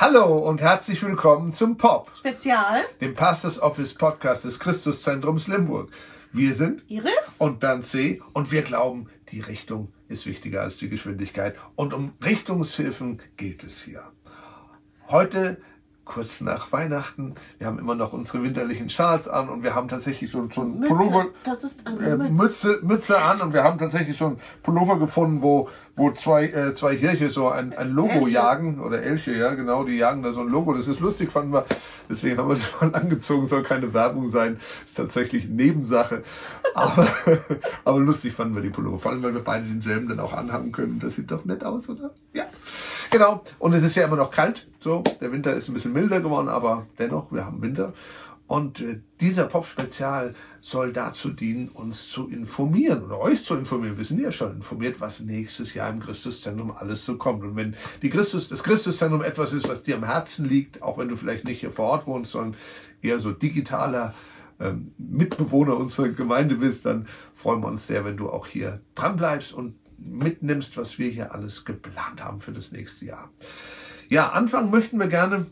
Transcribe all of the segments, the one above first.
Hallo und herzlich willkommen zum Pop Spezial, dem Pastors Office Podcast des Christuszentrums Limburg. Wir sind Iris und Bernd C. und wir glauben, die Richtung ist wichtiger als die Geschwindigkeit. Und um Richtungshilfen geht es hier. Heute, kurz nach Weihnachten, wir haben immer noch unsere winterlichen Schals an und wir haben tatsächlich schon Mütze. Pullover, Das ist eine Mütze. Mütze an und wir haben tatsächlich schon Pullover gefunden, wo zwei Hirsche so ein Logo Elche. jagen, oder Elche, ja genau, die jagen da so ein Logo. Das ist lustig, fanden wir, deswegen haben wir das mal angezogen, soll keine Werbung sein, ist tatsächlich Nebensache, aber lustig fanden wir die Pullover, vor allem, weil wir beide denselben dann auch anhaben können. Das sieht doch nett aus, oder? Ja, genau, und es ist ja immer noch kalt, so, der Winter ist ein bisschen milder geworden, aber dennoch, wir haben Winter. Und dieser Pop-Spezial soll dazu dienen, uns zu informieren oder euch zu informieren. Wir sind ja schon informiert, was nächstes Jahr im Christuszentrum alles so kommt. Und wenn das Christuszentrum etwas ist, was dir am Herzen liegt, auch wenn du vielleicht nicht hier vor Ort wohnst, sondern eher so digitaler Mitbewohner unserer Gemeinde bist, dann freuen wir uns sehr, wenn du auch hier dran bleibst und mitnimmst, was wir hier alles geplant haben für das nächste Jahr. Ja, anfangen möchten wir gerne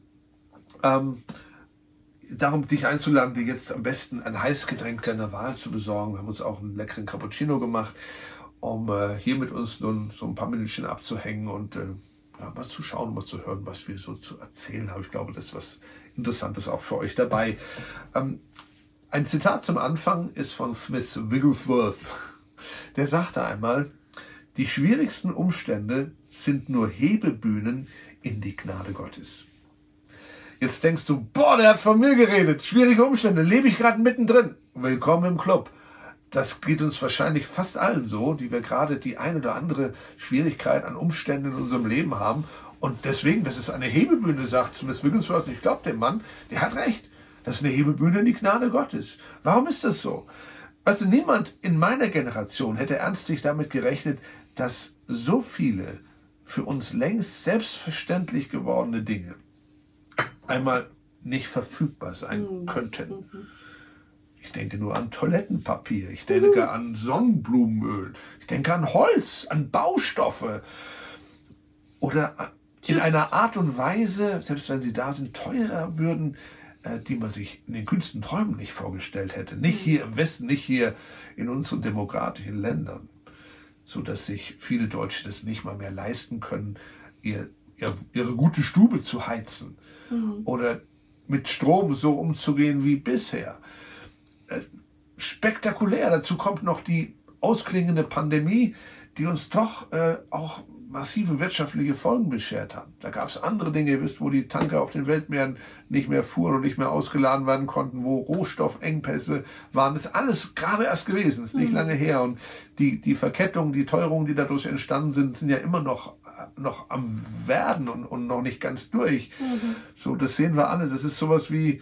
darum, dich einzuladen, dir jetzt am besten ein Heißgetränk deiner Wahl zu besorgen. Wir haben uns auch einen leckeren Cappuccino gemacht, um hier mit uns nun so ein paar Minütchen abzuhängen und mal zu schauen, mal zu hören, was wir so zu erzählen haben. Ich glaube, das ist was Interessantes auch für euch dabei. Ein Zitat zum Anfang ist von Smith Wigglesworth. Der sagte einmal: Die schwierigsten Umstände sind nur Hebebühnen in die Gnade Gottes. Jetzt denkst du, boah, der hat von mir geredet. Schwierige Umstände, lebe ich gerade mittendrin. Willkommen im Club. Das geht uns wahrscheinlich fast allen so, die wir gerade die ein oder andere Schwierigkeit an Umständen in unserem Leben haben. Und deswegen, das ist eine Hebebühne, sagt Smith Wigglesworth. Ich glaube, der Mann, der hat recht. Das ist eine Hebebühne in die Gnade Gottes. Warum ist das so? Weißt du, niemand in meiner Generation hätte ernstlich damit gerechnet, dass so viele für uns längst selbstverständlich gewordene Dinge einmal nicht verfügbar sein könnten. Ich denke nur an Toilettenpapier, ich denke an Sonnenblumenöl, ich denke an Holz, an Baustoffe oder in einer Art und Weise, selbst wenn sie da sind, teurer würden, die man sich in den kühnsten Träumen nicht vorgestellt hätte. Nicht hier im Westen, nicht hier in unseren demokratischen Ländern, sodass sich viele Deutsche das nicht mal mehr leisten können, ihre gute Stube zu heizen oder mit Strom so umzugehen wie bisher. Spektakulär. Dazu kommt noch die ausklingende Pandemie, die uns doch auch massive wirtschaftliche Folgen beschert hat. Da gab es andere Dinge, ihr wisst, wo die Tanker auf den Weltmeeren nicht mehr fuhren und nicht mehr ausgeladen werden konnten, wo Rohstoffengpässe waren. Das ist alles gerade erst gewesen, das ist nicht lange her. Und die Verkettungen, die Teuerungen, die dadurch entstanden sind, sind ja immer noch am Werden und noch nicht ganz durch. So, das sehen wir alle. Das ist sowas wie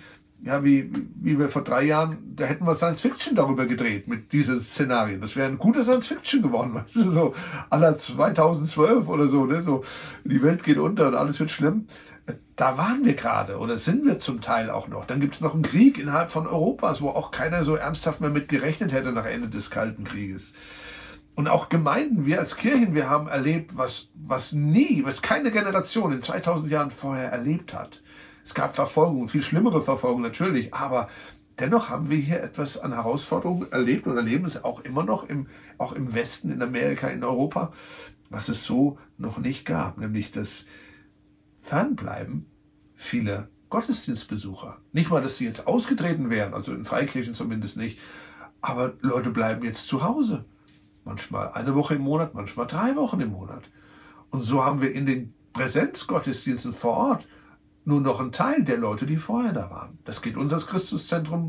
wir vor 3 Jahren, da hätten wir Science Fiction darüber gedreht, mit diesen Szenarien. Das wäre ein guter Science Fiction geworden, weißt du, so à la 2012 oder so, ne, so, die Welt geht unter und alles wird schlimm. Da waren wir gerade oder sind wir zum Teil auch noch. Dann gibt es noch einen Krieg innerhalb von Europas, wo auch keiner so ernsthaft mehr mit gerechnet hätte nach Ende des Kalten Krieges. Und auch Gemeinden, wir als Kirchen, wir haben erlebt, was keine Generation in 2000 Jahren vorher erlebt hat. Es gab Verfolgung, viel schlimmere Verfolgung natürlich, aber dennoch haben wir hier etwas an Herausforderungen erlebt und erleben es auch immer noch auch im Westen, in Amerika, in Europa, was es so noch nicht gab, nämlich das Fernbleiben vieler Gottesdienstbesucher. Nicht mal, dass sie jetzt ausgetreten wären, also in Freikirchen zumindest nicht, aber Leute bleiben jetzt zu Hause. Manchmal 1 Woche im Monat, manchmal 3 Wochen im Monat. Und so haben wir in den Präsenzgottesdiensten vor Ort nur noch einen Teil der Leute, die vorher da waren. Das geht uns als Christuszentrum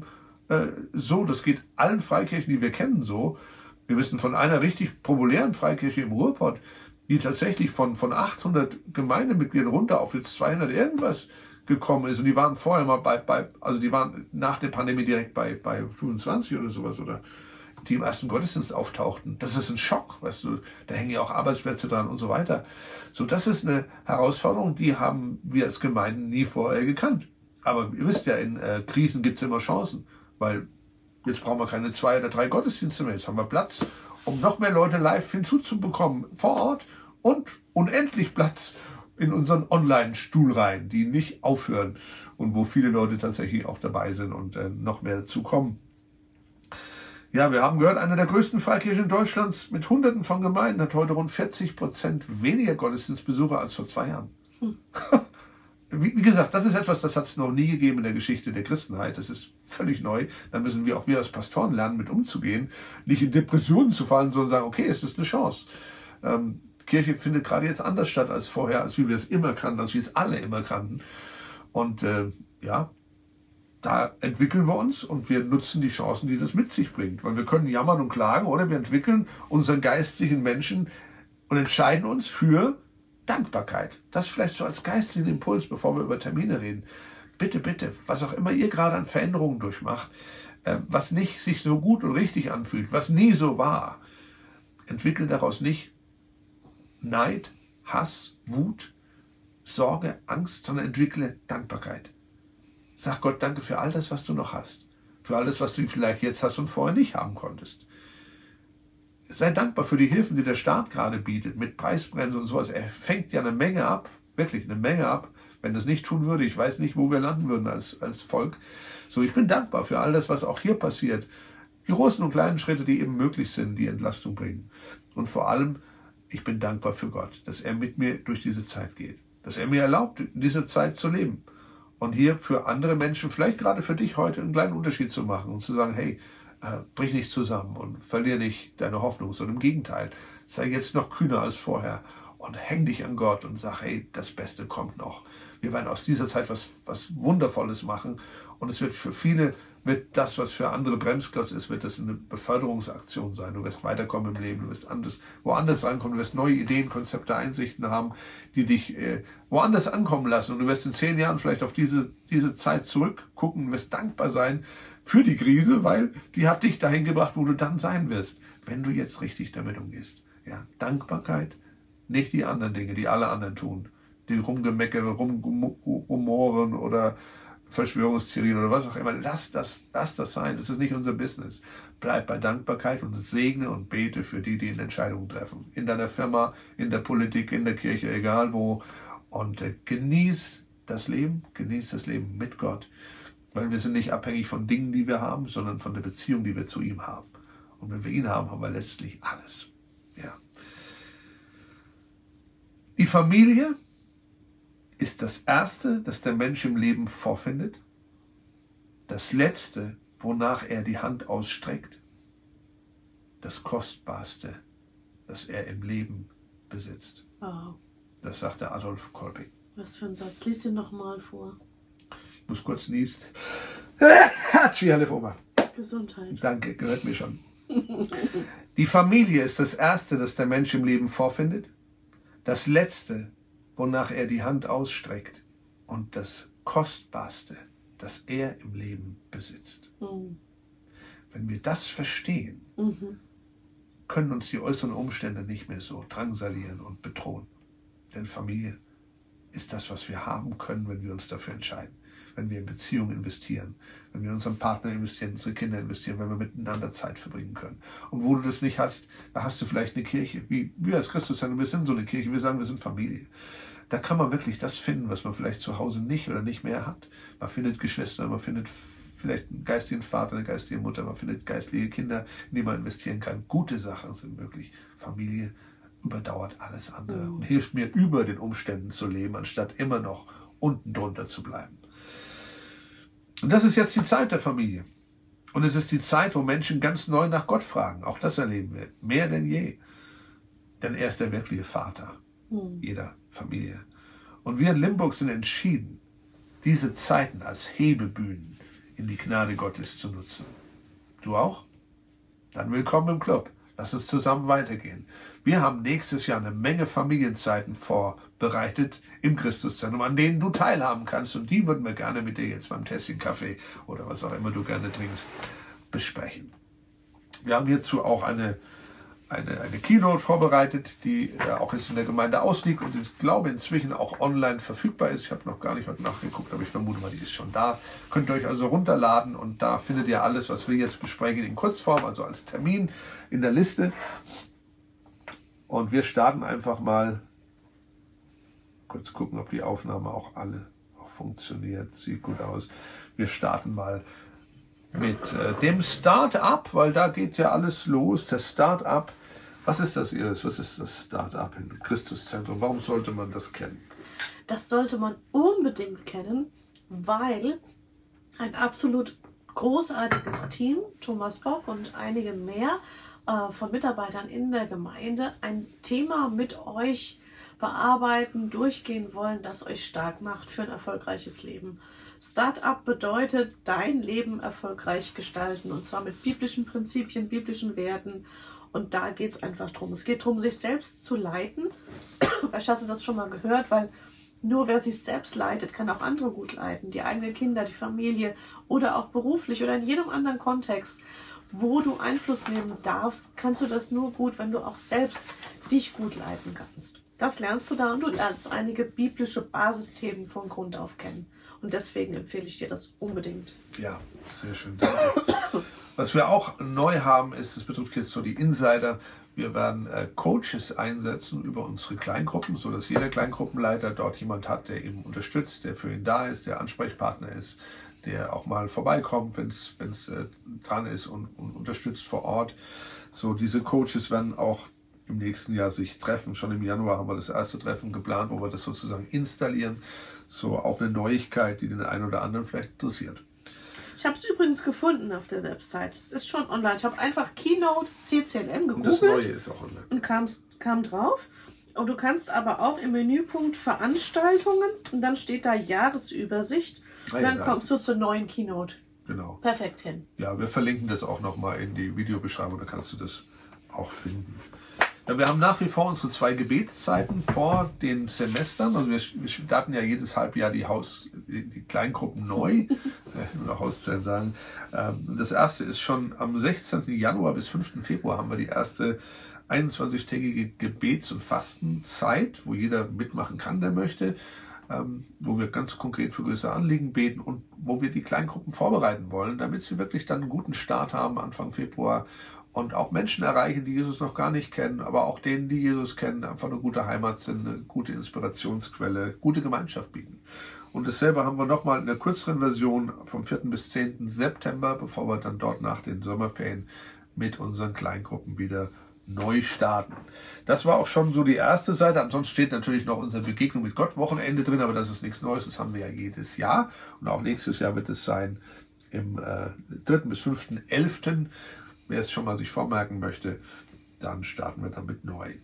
so, das geht allen Freikirchen, die wir kennen, so. Wir wissen von einer richtig populären Freikirche im Ruhrpott, die tatsächlich von 800 Gemeindemitgliedern runter auf jetzt 200 irgendwas gekommen ist. Und die waren vorher mal also die waren nach der Pandemie direkt bei 25 oder sowas, oder die im ersten Gottesdienst auftauchten. Das ist ein Schock, weißt du, da hängen ja auch Arbeitsplätze dran und so weiter. So, das ist eine Herausforderung, die haben wir als Gemeinden nie vorher gekannt. Aber ihr wisst ja, in Krisen gibt es immer Chancen, weil jetzt brauchen wir keine 2 oder 3 Gottesdienste mehr. Jetzt haben wir Platz, um noch mehr Leute live hinzuzubekommen vor Ort und unendlich Platz, in unseren Online-Stuhlreihen, die nicht aufhören und wo viele Leute tatsächlich auch dabei sind und noch mehr dazu kommen. Ja, wir haben gehört, eine der größten Freikirchen Deutschlands mit Hunderten von Gemeinden hat heute rund 40% weniger Gottesdienstbesucher als vor 2 Jahren. Wie gesagt, das ist etwas, das hat es noch nie gegeben in der Geschichte der Christenheit. Das ist völlig neu. Da müssen wir auch als Pastoren lernen, mit umzugehen. Nicht in Depressionen zu fallen, sondern sagen, okay, es ist eine Chance. Kirche findet gerade jetzt anders statt als vorher, als wie wir es immer kannten, als wir es alle immer kannten. Und da entwickeln wir uns und wir nutzen die Chancen, die das mit sich bringt. Weil wir können jammern und klagen oder wir entwickeln unseren geistlichen Menschen und entscheiden uns für Dankbarkeit. Das vielleicht so als geistlichen Impuls, bevor wir über Termine reden. Bitte, bitte, was auch immer ihr gerade an Veränderungen durchmacht, was nicht sich so gut und richtig anfühlt, was nie so war, entwickle daraus nicht Neid, Hass, Wut, Sorge, Angst, sondern entwickle Dankbarkeit. Sag Gott Danke für all das, was du noch hast. Für all das, was du vielleicht jetzt hast und vorher nicht haben konntest. Sei dankbar für die Hilfen, die der Staat gerade bietet, mit Preisbremse und sowas. Er fängt ja eine Menge ab, wirklich eine Menge ab. Wenn das nicht tun würde, ich weiß nicht, wo wir landen würden als Volk. So, ich bin dankbar für all das, was auch hier passiert. Die großen und kleinen Schritte, die eben möglich sind, die Entlastung bringen. Und vor allem, ich bin dankbar für Gott, dass er mit mir durch diese Zeit geht. Dass er mir erlaubt, in dieser Zeit zu leben. Und hier für andere Menschen, vielleicht gerade für dich heute, einen kleinen Unterschied zu machen und zu sagen, hey, brich nicht zusammen und verlier nicht deine Hoffnung, sondern im Gegenteil, sei jetzt noch kühner als vorher und häng dich an Gott und sag, hey, das Beste kommt noch. Wir werden aus dieser Zeit was Wundervolles machen und es wird für viele, wird das, was für andere Bremsklotz ist, wird das eine Beförderungsaktion sein. Du wirst weiterkommen im Leben, du wirst woanders reinkommen, du wirst neue Ideen, Konzepte, Einsichten haben, die dich woanders ankommen lassen. Und du wirst in 10 Jahren vielleicht auf diese Zeit zurückgucken und wirst dankbar sein für die Krise, weil die hat dich dahin gebracht, wo du dann sein wirst, wenn du jetzt richtig damit umgehst. Ja, Dankbarkeit, nicht die anderen Dinge, die alle anderen tun. Die Rumgemeckere, Rumoren oder Verschwörungstheorien oder was auch immer. Lass das sein. Das ist nicht unser Business. Bleib bei Dankbarkeit und segne und bete für die Entscheidungen treffen. In deiner Firma, in der Politik, in der Kirche, egal wo. Und genieß das Leben mit Gott. Weil wir sind nicht abhängig von Dingen, die wir haben, sondern von der Beziehung, die wir zu ihm haben. Und wenn wir ihn haben, haben wir letztlich alles. Ja. Die Familie ist das Erste, das der Mensch im Leben vorfindet, das Letzte, wonach er die Hand ausstreckt, das Kostbarste, das er im Leben besitzt. Wow. Das sagte Adolf Kolping. Was für ein Satz? Lies ihn nochmal vor. Ich muss kurz niesen. Oma. Gesundheit. Danke, gehört mir schon. Die Familie ist das Erste, das der Mensch im Leben vorfindet, das Letzte, wonach er die Hand ausstreckt und das Kostbarste, das er im Leben besitzt. Mhm. Wenn wir das verstehen, können uns die äußeren Umstände nicht mehr so drangsalieren und bedrohen. Denn Familie ist das, was wir haben können, wenn wir uns dafür entscheiden. Wenn wir in Beziehungen investieren, wenn wir in unseren Partner investieren, in unsere Kinder investieren, wenn wir miteinander Zeit verbringen können. Und wo du das nicht hast, da hast du vielleicht eine Kirche, wie wir als Christuszentrum, wir sind so eine Kirche, wir sagen, wir sind Familie. Da kann man wirklich das finden, was man vielleicht zu Hause nicht oder nicht mehr hat. Man findet Geschwister, man findet vielleicht einen geistigen Vater, eine geistige Mutter, man findet geistliche Kinder, in die man investieren kann. Gute Sachen sind möglich. Familie überdauert alles andere und hilft mir, über den Umständen zu leben, anstatt immer noch unten drunter zu bleiben. Und das ist jetzt die Zeit der Familie. Und es ist die Zeit, wo Menschen ganz neu nach Gott fragen. Auch das erleben wir. Mehr denn je. Denn er ist der wirkliche Vater jeder Familie. Und wir in Limburg sind entschieden, diese Zeiten als Hebebühnen in die Gnade Gottes zu nutzen. Du auch? Dann willkommen im Club. Lass uns zusammen weitergehen. Wir haben nächstes Jahr eine Menge Familienzeiten vorbereitet im Christuszentrum, an denen du teilhaben kannst. Und die würden wir gerne mit dir jetzt beim Tässchen-Kaffee oder was auch immer du gerne trinkst, besprechen. Wir haben hierzu auch eine Keynote vorbereitet, die auch jetzt in der Gemeinde ausliegt und ich glaube inzwischen auch online verfügbar ist. Ich habe noch gar nicht heute nachgeguckt, aber ich vermute mal, die ist schon da. Könnt ihr euch also runterladen und da findet ihr alles, was wir jetzt besprechen, in Kurzform, also als Termin in der Liste. Und wir starten einfach mal kurz gucken, ob die Aufnahme auch alle funktioniert. Sieht gut aus. Wir starten mal mit dem Start-up, weil da geht ja alles los. Das Start-up. Was ist das, Iris? Was ist das Start-up im Christuszentrum? Warum sollte man das kennen? Das sollte man unbedingt kennen, weil ein absolut großartiges Team, Thomas Bock und einige mehr von Mitarbeitern in der Gemeinde, ein Thema mit euch bearbeiten, durchgehen wollen, das euch stark macht für ein erfolgreiches Leben. Start-up bedeutet, dein Leben erfolgreich gestalten, und zwar mit biblischen Prinzipien, biblischen Werten. Und da geht es einfach drum. Es geht darum, sich selbst zu leiten. Vielleicht hast du das schon mal gehört, weil nur wer sich selbst leitet, kann auch andere gut leiten. Die eigenen Kinder, die Familie oder auch beruflich oder in jedem anderen Kontext, wo du Einfluss nehmen darfst, kannst du das nur gut, wenn du auch selbst dich gut leiten kannst. Das lernst du da, und du lernst einige biblische Basisthemen von Grund auf kennen. Und deswegen empfehle ich dir das unbedingt. Ja, sehr schön. Danke. Was wir auch neu haben, ist, das betrifft jetzt so die Insider, wir werden Coaches einsetzen über unsere Kleingruppen, sodass jeder Kleingruppenleiter dort jemand hat, der ihn unterstützt, der für ihn da ist, der Ansprechpartner ist, der auch mal vorbeikommt, wenn es dran ist, und unterstützt vor Ort. So, diese Coaches werden auch im nächsten Jahr sich treffen. Schon im Januar haben wir das erste Treffen geplant, wo wir das sozusagen installieren. So auch eine Neuigkeit, die den einen oder anderen vielleicht interessiert. Ich habe es übrigens gefunden auf der Website. Es ist schon online. Ich habe einfach Keynote CCLM gegoogelt. Und das Neue ist auch online. Und kam drauf. Und du kannst aber auch im Menüpunkt Veranstaltungen, und dann steht da Jahresübersicht. Und dann kommst du zur neuen Keynote. Genau. Perfekt hin. Ja, wir verlinken das auch nochmal in die Videobeschreibung, da kannst du das auch finden. Ja, wir haben nach wie vor unsere 2 Gebetszeiten vor den Semestern. Also wir starten ja jedes Halbjahr die Kleingruppen neu, oder Hauszellen sagen. Das erste ist schon am 16. Januar bis 5. Februar haben wir die erste 21-tägige Gebets- und Fastenzeit, wo jeder mitmachen kann, der möchte, wo wir ganz konkret für größere Anliegen beten und wo wir die Kleingruppen vorbereiten wollen, damit sie wirklich dann einen guten Start haben Anfang Februar und auch Menschen erreichen, die Jesus noch gar nicht kennen, aber auch denen, die Jesus kennen, einfach eine gute Heimat sind, eine gute Inspirationsquelle, gute Gemeinschaft bieten. Und dasselbe haben wir nochmal in der kürzeren Version vom 4. bis 10. September, bevor wir dann dort nach den Sommerferien mit unseren Kleingruppen wieder neu starten. Das war auch schon so die erste Seite. Ansonsten steht natürlich noch unsere Begegnung mit Gott Wochenende drin, aber das ist nichts Neues. Das haben wir ja jedes Jahr. Und auch nächstes Jahr wird es sein im 3. bis 5.11. Wer es schon mal sich vormerken möchte, dann starten wir damit neu.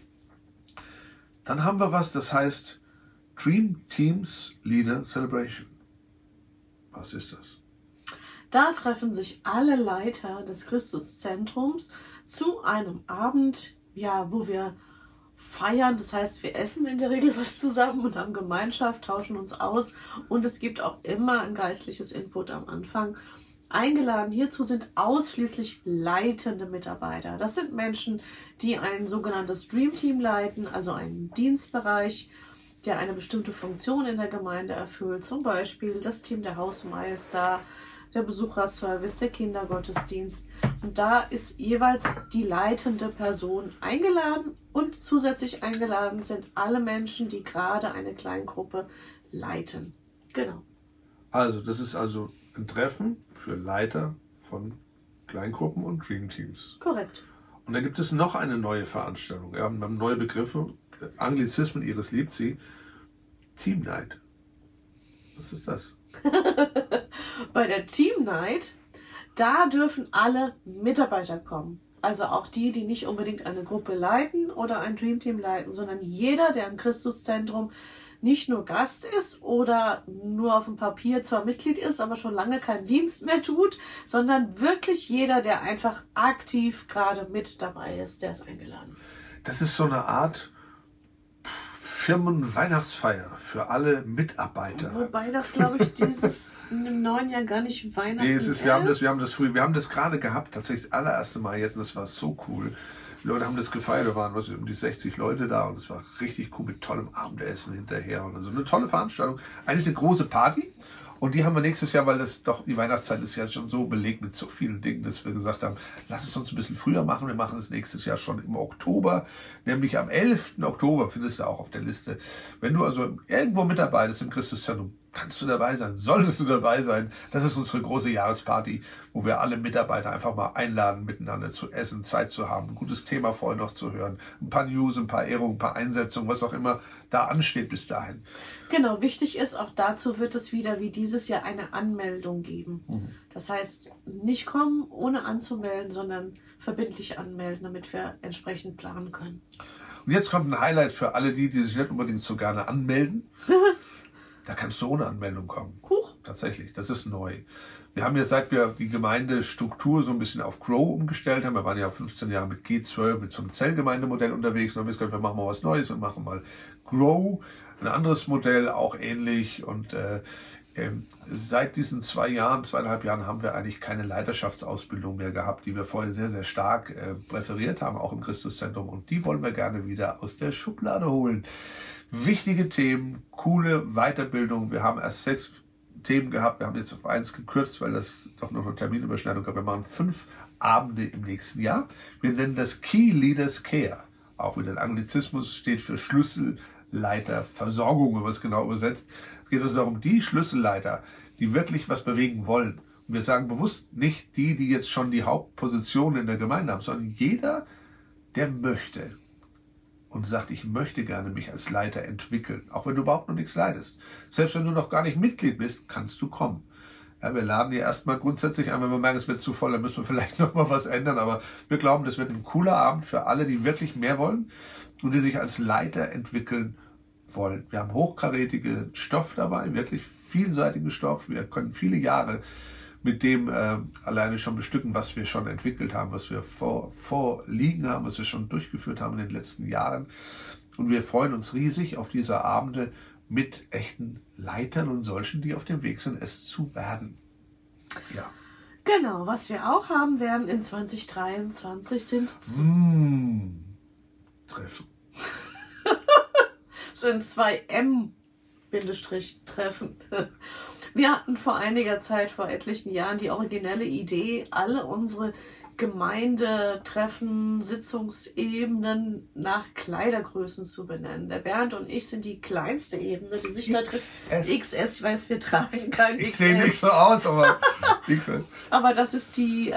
Dann haben wir was, das heißt Dream Teams Leader Celebration. Was ist das? Da treffen sich alle Leiter des Christuszentrums zu einem Abend, ja, wo wir feiern. Das heißt, wir essen in der Regel was zusammen und haben Gemeinschaft, tauschen uns aus, und es gibt auch immer ein geistliches Input am Anfang. Eingeladen hierzu sind ausschließlich leitende Mitarbeiter. Das sind Menschen, die ein sogenanntes Dream Team leiten, also einen Dienstbereich, der eine bestimmte Funktion in der Gemeinde erfüllt. Zum Beispiel das Team der Hausmeister, der Besucherservice, der Kindergottesdienst. Und da ist jeweils die leitende Person eingeladen, und zusätzlich eingeladen sind alle Menschen, die gerade eine Kleingruppe leiten. Genau. Also, das ist also ein Treffen für Leiter von Kleingruppen und Dreamteams. Korrekt. Und da gibt es noch eine neue Veranstaltung. Wir haben neue Begriffe, Anglizismen, Iris liebt sie. Team Night. Was ist das? Bei der Team Night, da dürfen alle Mitarbeiter kommen. Also auch die, die nicht unbedingt eine Gruppe leiten oder ein Dreamteam leiten, sondern jeder, der im Christuszentrum nicht nur Gast ist oder nur auf dem Papier zwar Mitglied ist, aber schon lange keinen Dienst mehr tut, sondern wirklich jeder, der einfach aktiv gerade mit dabei ist, der ist eingeladen. Das ist so eine Art Firmenweihnachtsfeier für alle Mitarbeiter. Wobei das, glaube ich, dieses im neuen Jahr gar nicht Weihnachten ist. Wir haben das gerade gehabt, tatsächlich das allererste Mal jetzt, und das war so cool. Die Leute haben das gefeiert, da waren um die 60 Leute da, und es war richtig cool mit tollem Abendessen hinterher und so eine tolle Veranstaltung. Eigentlich eine große Party. Und die haben wir nächstes Jahr, weil das doch, die Weihnachtszeit ist ja schon so belegt mit so vielen Dingen, dass wir gesagt haben, lass es uns ein bisschen früher machen. Wir machen es nächstes Jahr schon im Oktober, nämlich am 11. Oktober findest du auch auf der Liste. Wenn du also irgendwo mitarbeitest im Christuszentrum, kannst du dabei sein, solltest du dabei sein. Das ist unsere große Jahresparty, wo wir alle Mitarbeiter einfach mal einladen, miteinander zu essen, Zeit zu haben, ein gutes Thema vorher noch zu hören, ein paar News, ein paar Ehrungen, ein paar Einsetzungen, was auch immer da ansteht bis dahin. Genau, wichtig ist, auch dazu wird es wieder wie dieses Jahr eine Anmeldung geben. Das heißt, nicht kommen, ohne anzumelden, sondern verbindlich anmelden, damit wir entsprechend planen können. Und jetzt kommt ein Highlight für alle die sich nicht unbedingt so gerne anmelden. Da kannst du ohne Anmeldung kommen. Huch. Tatsächlich, das ist neu. Wir haben jetzt, seit wir die Gemeindestruktur so ein bisschen auf Grow umgestellt haben, wir waren ja 15 Jahre mit G12, mit so einem Zellgemeindemodell unterwegs, und haben wir gesagt, wir machen mal was Neues und machen mal Grow, ein anderes Modell, auch ähnlich. Und seit diesen 2,5 Jahren haben wir eigentlich keine Leiterschaftsausbildung mehr gehabt, die wir vorher sehr, sehr stark präferiert haben, auch im Christuszentrum. Und die wollen wir gerne wieder aus der Schublade holen. Wichtige Themen, coole Weiterbildung. Wir haben erst 6 Themen gehabt. Wir haben jetzt auf 1 gekürzt, weil das doch noch eine Terminüberschneidung gab. Wir machen 5 Abende im nächsten Jahr. Wir nennen das Key Leaders Care. Auch wieder ein Anglizismus, steht für Schlüsselleiterversorgung, wenn man es genau übersetzt. Es geht also darum, die Schlüsselleiter, die wirklich was bewegen wollen. Und wir sagen bewusst nicht die jetzt schon die Hauptposition in der Gemeinde haben, sondern jeder, der möchte und sagt, ich möchte gerne mich als Leiter entwickeln, auch wenn du überhaupt noch nichts leitest. Selbst wenn du noch gar nicht Mitglied bist, kannst du kommen. Ja, wir laden dir erstmal grundsätzlich ein, wenn wir merken, es wird zu voll, dann müssen wir vielleicht noch mal was ändern, aber wir glauben, das wird ein cooler Abend für alle, die wirklich mehr wollen und die sich als Leiter entwickeln wollen. Wir haben hochkarätige Stoff dabei, wirklich vielseitigen Stoff. Wir können viele Jahre mit dem alleine schon bestücken, was wir schon entwickelt haben, was wir vorliegen haben, was wir schon durchgeführt haben in den letzten Jahren. Und wir freuen uns riesig auf diese Abende mit echten Leitern und solchen, die auf dem Weg sind, es zu werden. Ja. Genau, was wir auch haben werden in 2023 sind Treffen. sind 2 M-Treffen. Wir hatten vor einiger Zeit, vor etlichen Jahren, die originelle Idee, alle unsere Gemeindetreffen, Sitzungsebenen nach Kleidergrößen zu benennen. Der Bernd und ich sind die kleinste Ebene, die sich da trifft. XS, ich weiß, wir tragen kein XS. Ich sehe nicht so aus, aber XS. Aber das ist die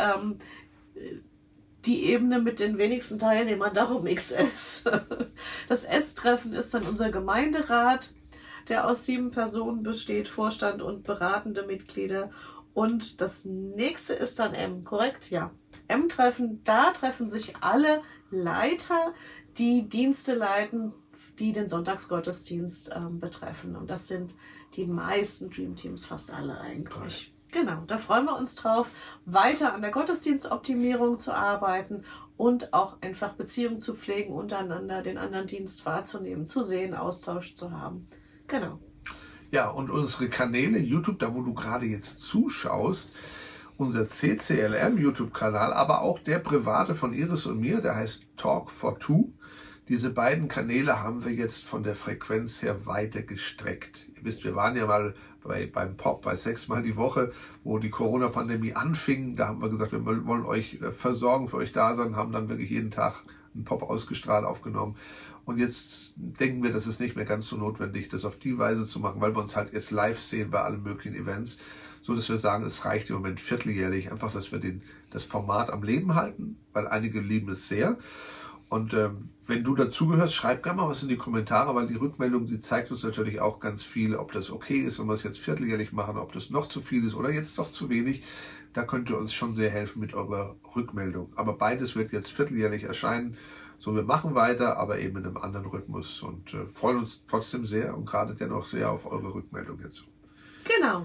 Ebene mit den wenigsten Teilnehmern, darum XS. Das S-Treffen ist dann unser Gemeinderat, der aus 7 Personen besteht, Vorstand und beratende Mitglieder. Und das nächste ist dann M, korrekt? Ja. M-Treffen, da treffen sich alle Leiter, die Dienste leiten, die den Sonntagsgottesdienst betreffen. Und das sind die meisten Dreamteams, fast alle eigentlich. Genau, da freuen wir uns drauf, weiter an der Gottesdienstoptimierung zu arbeiten und auch einfach Beziehungen zu pflegen untereinander, den anderen Dienst wahrzunehmen, zu sehen, Austausch zu haben. Genau. Ja, und unsere Kanäle, YouTube, da wo du gerade jetzt zuschaust, unser CCLM YouTube-Kanal, aber auch der private von Iris und mir, der heißt Talk for Two. Diese beiden Kanäle haben wir jetzt von der Frequenz her weiter gestreckt. Ihr wisst, wir waren ja mal beim Pop bei 6-mal die Woche, wo die Corona-Pandemie anfing. Da haben wir gesagt, wir wollen euch versorgen, für euch da sein, haben dann wirklich jeden Tag einen Pop ausgestrahlt, aufgenommen. Und jetzt denken wir, das ist nicht mehr ganz so notwendig, das auf die Weise zu machen, weil wir uns halt jetzt live sehen bei allen möglichen Events, so dass wir sagen, es reicht im Moment vierteljährlich, einfach, dass wir das Format am Leben halten, weil einige lieben es sehr. Und wenn du dazugehörst, schreib gerne mal was in die Kommentare, weil die Rückmeldung, die zeigt uns natürlich auch ganz viel, ob das okay ist, wenn wir es jetzt vierteljährlich machen, ob das noch zu viel ist oder jetzt doch zu wenig. Da könnt ihr uns schon sehr helfen mit eurer Rückmeldung. Aber beides wird jetzt vierteljährlich erscheinen. So, wir machen weiter, aber eben in einem anderen Rhythmus und freuen uns trotzdem sehr und gerade dennoch sehr auf eure Rückmeldung hierzu. Genau.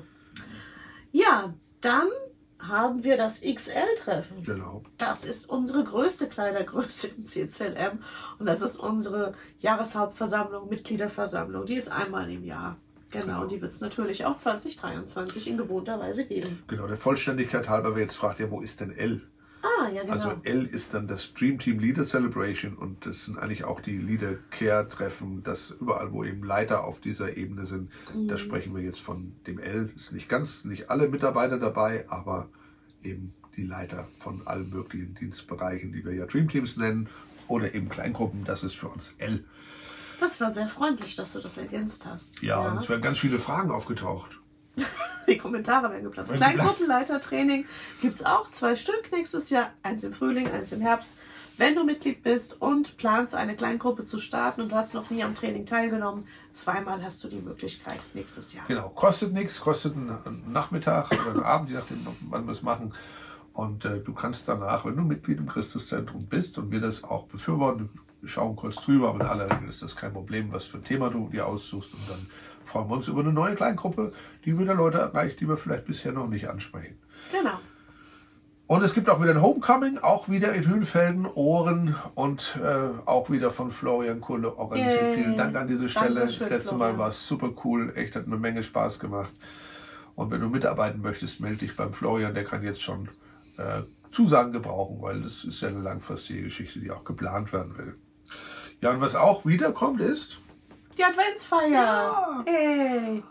Ja, dann haben wir das XL-Treffen. Genau. Das ist unsere größte Kleidergröße im CCLM und das ist unsere Jahreshauptversammlung, Mitgliederversammlung. Die ist einmal im Jahr. Genau, die wird es natürlich auch 2023 in gewohnter Weise geben. Genau, der Vollständigkeit halber, wer jetzt fragt, ja, wo ist denn L? Ah, ja, genau. Also L ist dann das Dream Team Leader Celebration und das sind eigentlich auch die Leader Care Treffen, das überall, wo eben Leiter auf dieser Ebene sind. Da sprechen wir jetzt von dem L. Es sind nicht alle Mitarbeiter dabei, aber eben die Leiter von allen möglichen Dienstbereichen, die wir ja Dream Teams nennen oder eben Kleingruppen. Das ist für uns L. Das war sehr freundlich, dass du das ergänzt hast. Ja, und es werden ganz viele Fragen aufgetaucht. Die Kommentare werden geplatzt. Kleingruppenleitertraining gibt es auch 2 Stück nächstes Jahr. Eins im Frühling, eins im Herbst. Wenn du Mitglied bist und planst, eine Kleingruppe zu starten und du hast noch nie am Training teilgenommen, 2-mal hast du die Möglichkeit nächstes Jahr. Genau, kostet nichts, kostet einen Nachmittag oder einen Abend, je nachdem, wann wir es machen. Und du kannst danach, wenn du Mitglied im Christuszentrum bist und wir das auch befürworten, wir schauen kurz drüber, aber in aller Regel ist das kein Problem, was für ein Thema du dir aussuchst. Und dann freuen wir uns über eine neue Kleingruppe, die wieder Leute erreicht, die wir vielleicht bisher noch nicht ansprechen. Genau. Und es gibt auch wieder ein Homecoming, auch wieder in Hünfelden, Ohren und auch wieder von Florian Kulle organisiert. Yay. Vielen Dank an diese Stelle. Dankeschön, Das letzte Mal war es super cool, echt hat eine Menge Spaß gemacht. Und wenn du mitarbeiten möchtest, melde dich beim Florian, der kann jetzt schon Zusagen gebrauchen, weil das ist ja eine langfristige Geschichte, die auch geplant werden will. Ja, und was auch wiederkommt ist... Die Adventsfeier. Ja. Hey.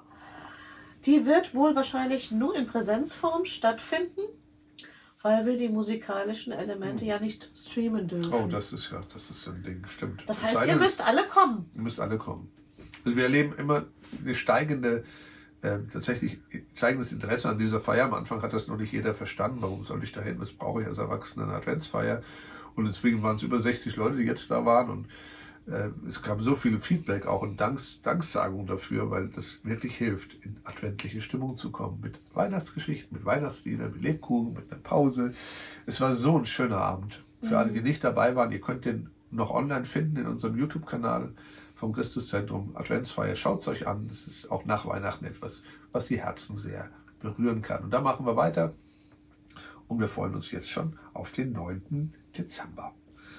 Die wird wohl wahrscheinlich nur in Präsenzform stattfinden, weil wir die musikalischen Elemente ja nicht streamen dürfen. Oh, das ist ein Ding, stimmt. Das heißt, ihr müsst alle kommen. Ihr müsst alle kommen. Also wir erleben immer eine tatsächlich steigendes Interesse an dieser Feier. Am Anfang hat das noch nicht jeder verstanden. Warum soll ich da hin? Was brauche ich als Erwachsener eine Adventsfeier? Und deswegen waren es über 60 Leute, die jetzt da waren. Und es kam so viel Feedback auch und Danksagung dafür, weil das wirklich hilft, in adventliche Stimmung zu kommen. Mit Weihnachtsgeschichten, mit Weihnachtsliedern, mit Lebkuchen, mit einer Pause. Es war so ein schöner Abend. Für alle, die nicht dabei waren, ihr könnt den noch online finden in unserem YouTube-Kanal vom Christuszentrum Adventsfeier. Schaut es euch an. Das ist auch nach Weihnachten etwas, was die Herzen sehr berühren kann. Und da machen wir weiter. Und wir freuen uns jetzt schon auf den 9. Dezember.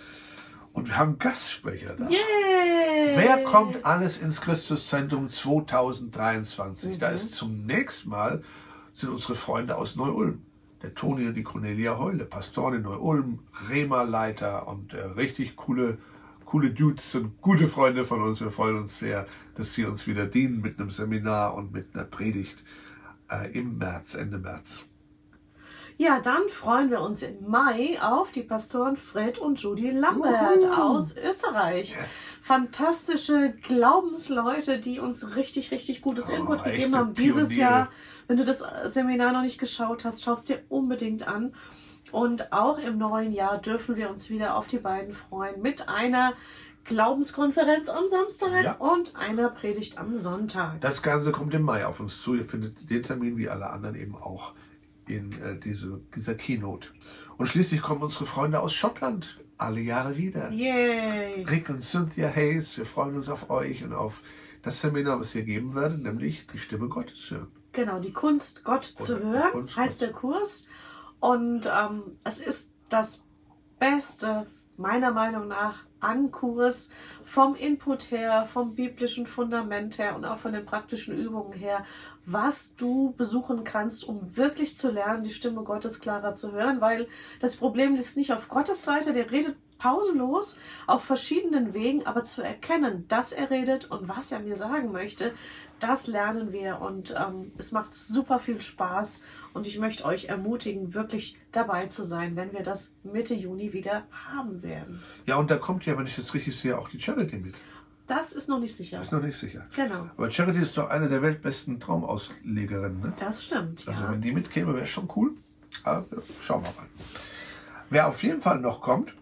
Und wir haben Gastsprecher da. Yay! Wer kommt alles ins Christuszentrum 2023? Da ist zunächst mal sind unsere Freunde aus Neu-Ulm. Der Toni und die Cornelia Heule, Pastoren in Neu-Ulm, Rema-Leiter und richtig coole Dudes sind gute Freunde von uns. Wir freuen uns sehr, dass sie uns wieder dienen mit einem Seminar und mit einer Predigt im März, Ende März. Ja, dann freuen wir uns im Mai auf die Pastoren Fred und Judy Lambert aus Österreich. Yes. Fantastische Glaubensleute, die uns richtig, richtig gutes Input gegeben echte haben dieses Pioniere. Jahr. Wenn du das Seminar noch nicht geschaut hast, schau es dir unbedingt an. Und auch im neuen Jahr dürfen wir uns wieder auf die beiden freuen mit einer Glaubenskonferenz am Samstag und einer Predigt am Sonntag. Das Ganze kommt im Mai auf uns zu. Ihr findet den Termin wie alle anderen eben auch in dieser Keynote. Und schließlich kommen unsere Freunde aus Schottland alle Jahre wieder. Yay! Rick und Cynthia Hayes, wir freuen uns auf euch und auf das Seminar, was wir geben werden, nämlich die Stimme Gottes hören. Genau, die Kunst, Gott zu hören, heißt der Kurs. Und es ist das Beste, meiner Meinung nach, an Kurs, vom Input her, vom biblischen Fundament her und auch von den praktischen Übungen her, was du besuchen kannst, um wirklich zu lernen, die Stimme Gottes klarer zu hören, weil das Problem ist nicht auf Gottes Seite, der redet pausenlos auf verschiedenen Wegen, aber zu erkennen, dass er redet und was er mir sagen möchte, das lernen wir und es macht super viel Spaß und ich möchte euch ermutigen, wirklich dabei zu sein, wenn wir das Mitte Juni wieder haben werden. Ja, und da kommt ja, wenn ich das richtig sehe, auch die Charity mit. Das ist noch nicht sicher. Ist noch nicht sicher. Genau. Aber Charity ist doch eine der weltbesten Traumauslegerinnen. Ne? Das stimmt, Also ja. wenn die mitkäme, wäre schon cool. Aber schauen wir mal. Wer auf jeden Fall noch kommt,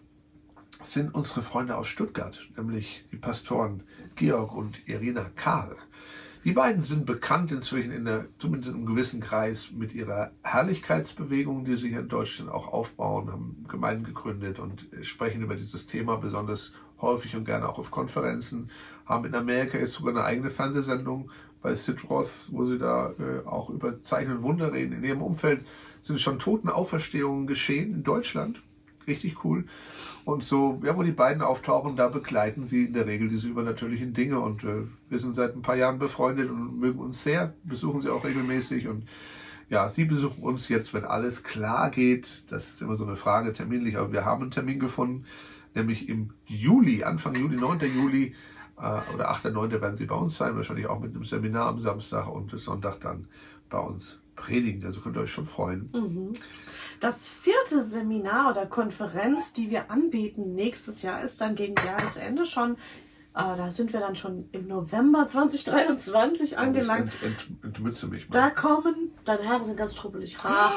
sind unsere Freunde aus Stuttgart, nämlich die Pastoren Georg und Irina Kahl. Die beiden sind bekannt inzwischen zumindest in einem gewissen Kreis mit ihrer Herrlichkeitsbewegung, die sie hier in Deutschland auch aufbauen, haben Gemeinden gegründet und sprechen über dieses Thema besonders häufig und gerne auch auf Konferenzen, haben in Amerika jetzt sogar eine eigene Fernsehsendung bei Sid Roth, wo sie da auch über Zeichen und Wunder reden. In ihrem Umfeld sind schon Totenauferstehungen geschehen in Deutschland. Richtig cool. Und so, ja, wo die beiden auftauchen, da begleiten sie in der Regel diese übernatürlichen Dinge. Und wir sind seit ein paar Jahren befreundet und mögen uns sehr, besuchen sie auch regelmäßig. Und ja, Sie besuchen uns jetzt, wenn alles klar geht. Das ist immer so eine Frage terminlich, aber wir haben einen Termin gefunden, nämlich im Juli, Anfang Juli, 9. Juli oder 8. 9. werden Sie bei uns sein, wahrscheinlich auch mit einem Seminar am Samstag und Sonntag dann bei uns predigen. Also könnt ihr euch schon freuen. Das 4. Seminar oder Konferenz, die wir anbieten nächstes Jahr, ist dann gegen Jahresende schon. Da sind wir dann schon im November 2023 angelangt. Entmütze mich mal. Da kommen, deine Haare sind ganz strubbelig.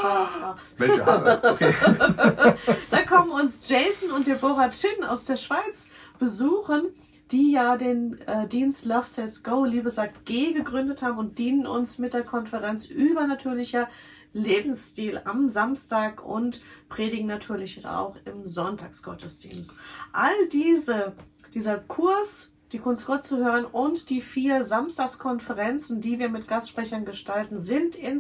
Welche Haare? Okay. Da kommen uns Jason und Deborah Chin aus der Schweiz besuchen, die ja den Dienst Love Says Go, Liebe sagt Geh gegründet haben und dienen uns mit der Konferenz übernatürlicher Lebensstil am Samstag und predigen natürlich auch im Sonntagsgottesdienst. All dieser Kurs, die Kunst Gott zu hören und die 4 Samstagskonferenzen, die wir mit Gastsprechern gestalten, sind in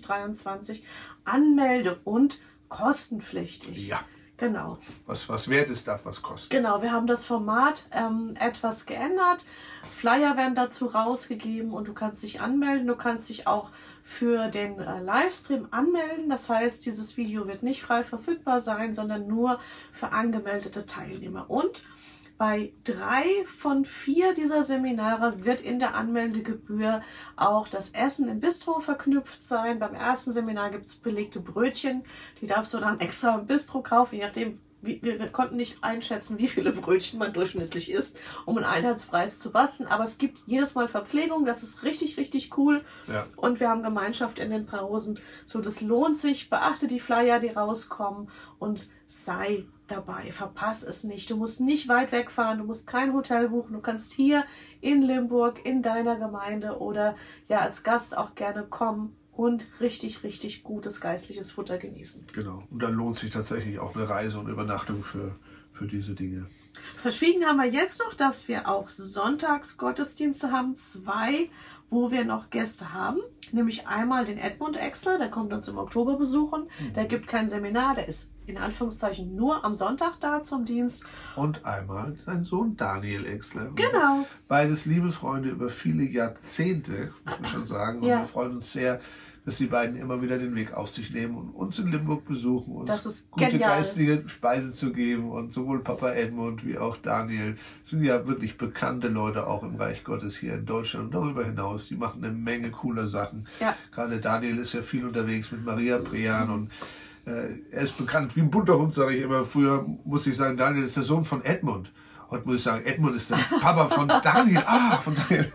2023 anmelde- und kostenpflichtig. Ja. Genau. Was wert ist, darf was kosten. Genau, wir haben das Format etwas geändert. Flyer werden dazu rausgegeben und du kannst dich anmelden. Du kannst dich auch für den Livestream anmelden. Das heißt, dieses Video wird nicht frei verfügbar sein, sondern nur für angemeldete Teilnehmer. Und bei 3 von 4 dieser Seminare wird in der Anmeldegebühr auch das Essen im Bistro verknüpft sein. Beim ersten Seminar gibt es belegte Brötchen. Die darfst du dann extra im Bistro kaufen, je nachdem. Wir konnten nicht einschätzen, wie viele Brötchen man durchschnittlich isst, um einen Einheitspreis zu basteln. Aber es gibt jedes Mal Verpflegung. Das ist richtig, richtig cool. Ja. Und wir haben Gemeinschaft in den Pausen. So, das lohnt sich. Beachte die Flyer, die rauskommen und sei dabei. Verpass es nicht. Du musst nicht weit wegfahren. Du musst kein Hotel buchen. Du kannst hier in Limburg, in deiner Gemeinde oder ja als Gast auch gerne kommen und richtig, richtig gutes geistliches Futter genießen. Genau. Und dann lohnt sich tatsächlich auch eine Reise und Übernachtung für diese Dinge. Verschwiegen haben wir jetzt noch, dass wir auch Sonntagsgottesdienste haben, 2, wo wir noch Gäste haben. Nämlich einmal den Edmund Exler, der kommt uns im Oktober besuchen. Der gibt kein Seminar, der ist in Anführungszeichen nur am Sonntag da zum Dienst. Und einmal sein Sohn Daniel Exler. Genau. Beides Liebesfreunde über viele Jahrzehnte, muss man schon sagen. Und Ja. wir freuen uns sehr, dass die beiden immer wieder den Weg auf sich nehmen und uns in Limburg besuchen, uns Das ist gute genial. geistige Speise zu geben. Und sowohl Papa Edmund wie auch Daniel sind ja wirklich bekannte Leute auch im Reich Gottes hier in Deutschland und darüber hinaus. Die machen eine Menge cooler Sachen. Ja. Gerade Daniel ist ja viel unterwegs mit Maria Prean und er ist bekannt wie ein bunter Hund, sage ich immer. Früher musste ich sagen, Daniel ist der Sohn von Edmund. Heute muss ich sagen, Edmund ist der Papa von Daniel. Von Daniel.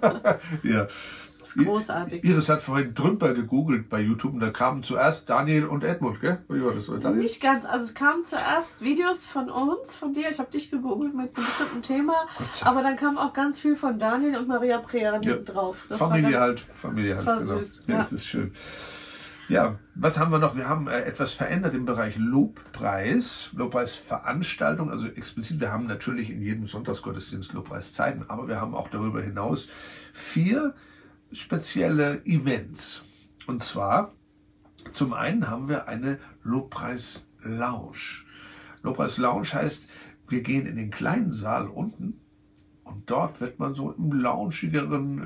Ja. Das ist großartig. Iris hat vorhin Drümper gegoogelt bei YouTube und da kamen zuerst Daniel und Edmund, gell? Wie war das? Oder Daniel? Nicht ganz. Also es kamen zuerst Videos von uns, von dir. Ich habe dich gegoogelt mit einem bestimmten Thema. Aber dann kam auch ganz viel von Daniel und Maria Prean hinten drauf. Das Familie war halt. Familie das halt. war Genau. süß. Ja, Ja. das ist schön. Ja, was haben wir noch? Wir haben etwas verändert im Bereich Lobpreisveranstaltung, also explizit. Wir haben natürlich in jedem Sonntagsgottesdienst Lobpreiszeiten, aber wir haben auch darüber hinaus 4 spezielle Events. Und zwar, zum einen haben wir eine Lobpreis-Lounge. Lobpreis-Lounge heißt, wir gehen in den kleinen Saal unten und dort wird man so im loungigeren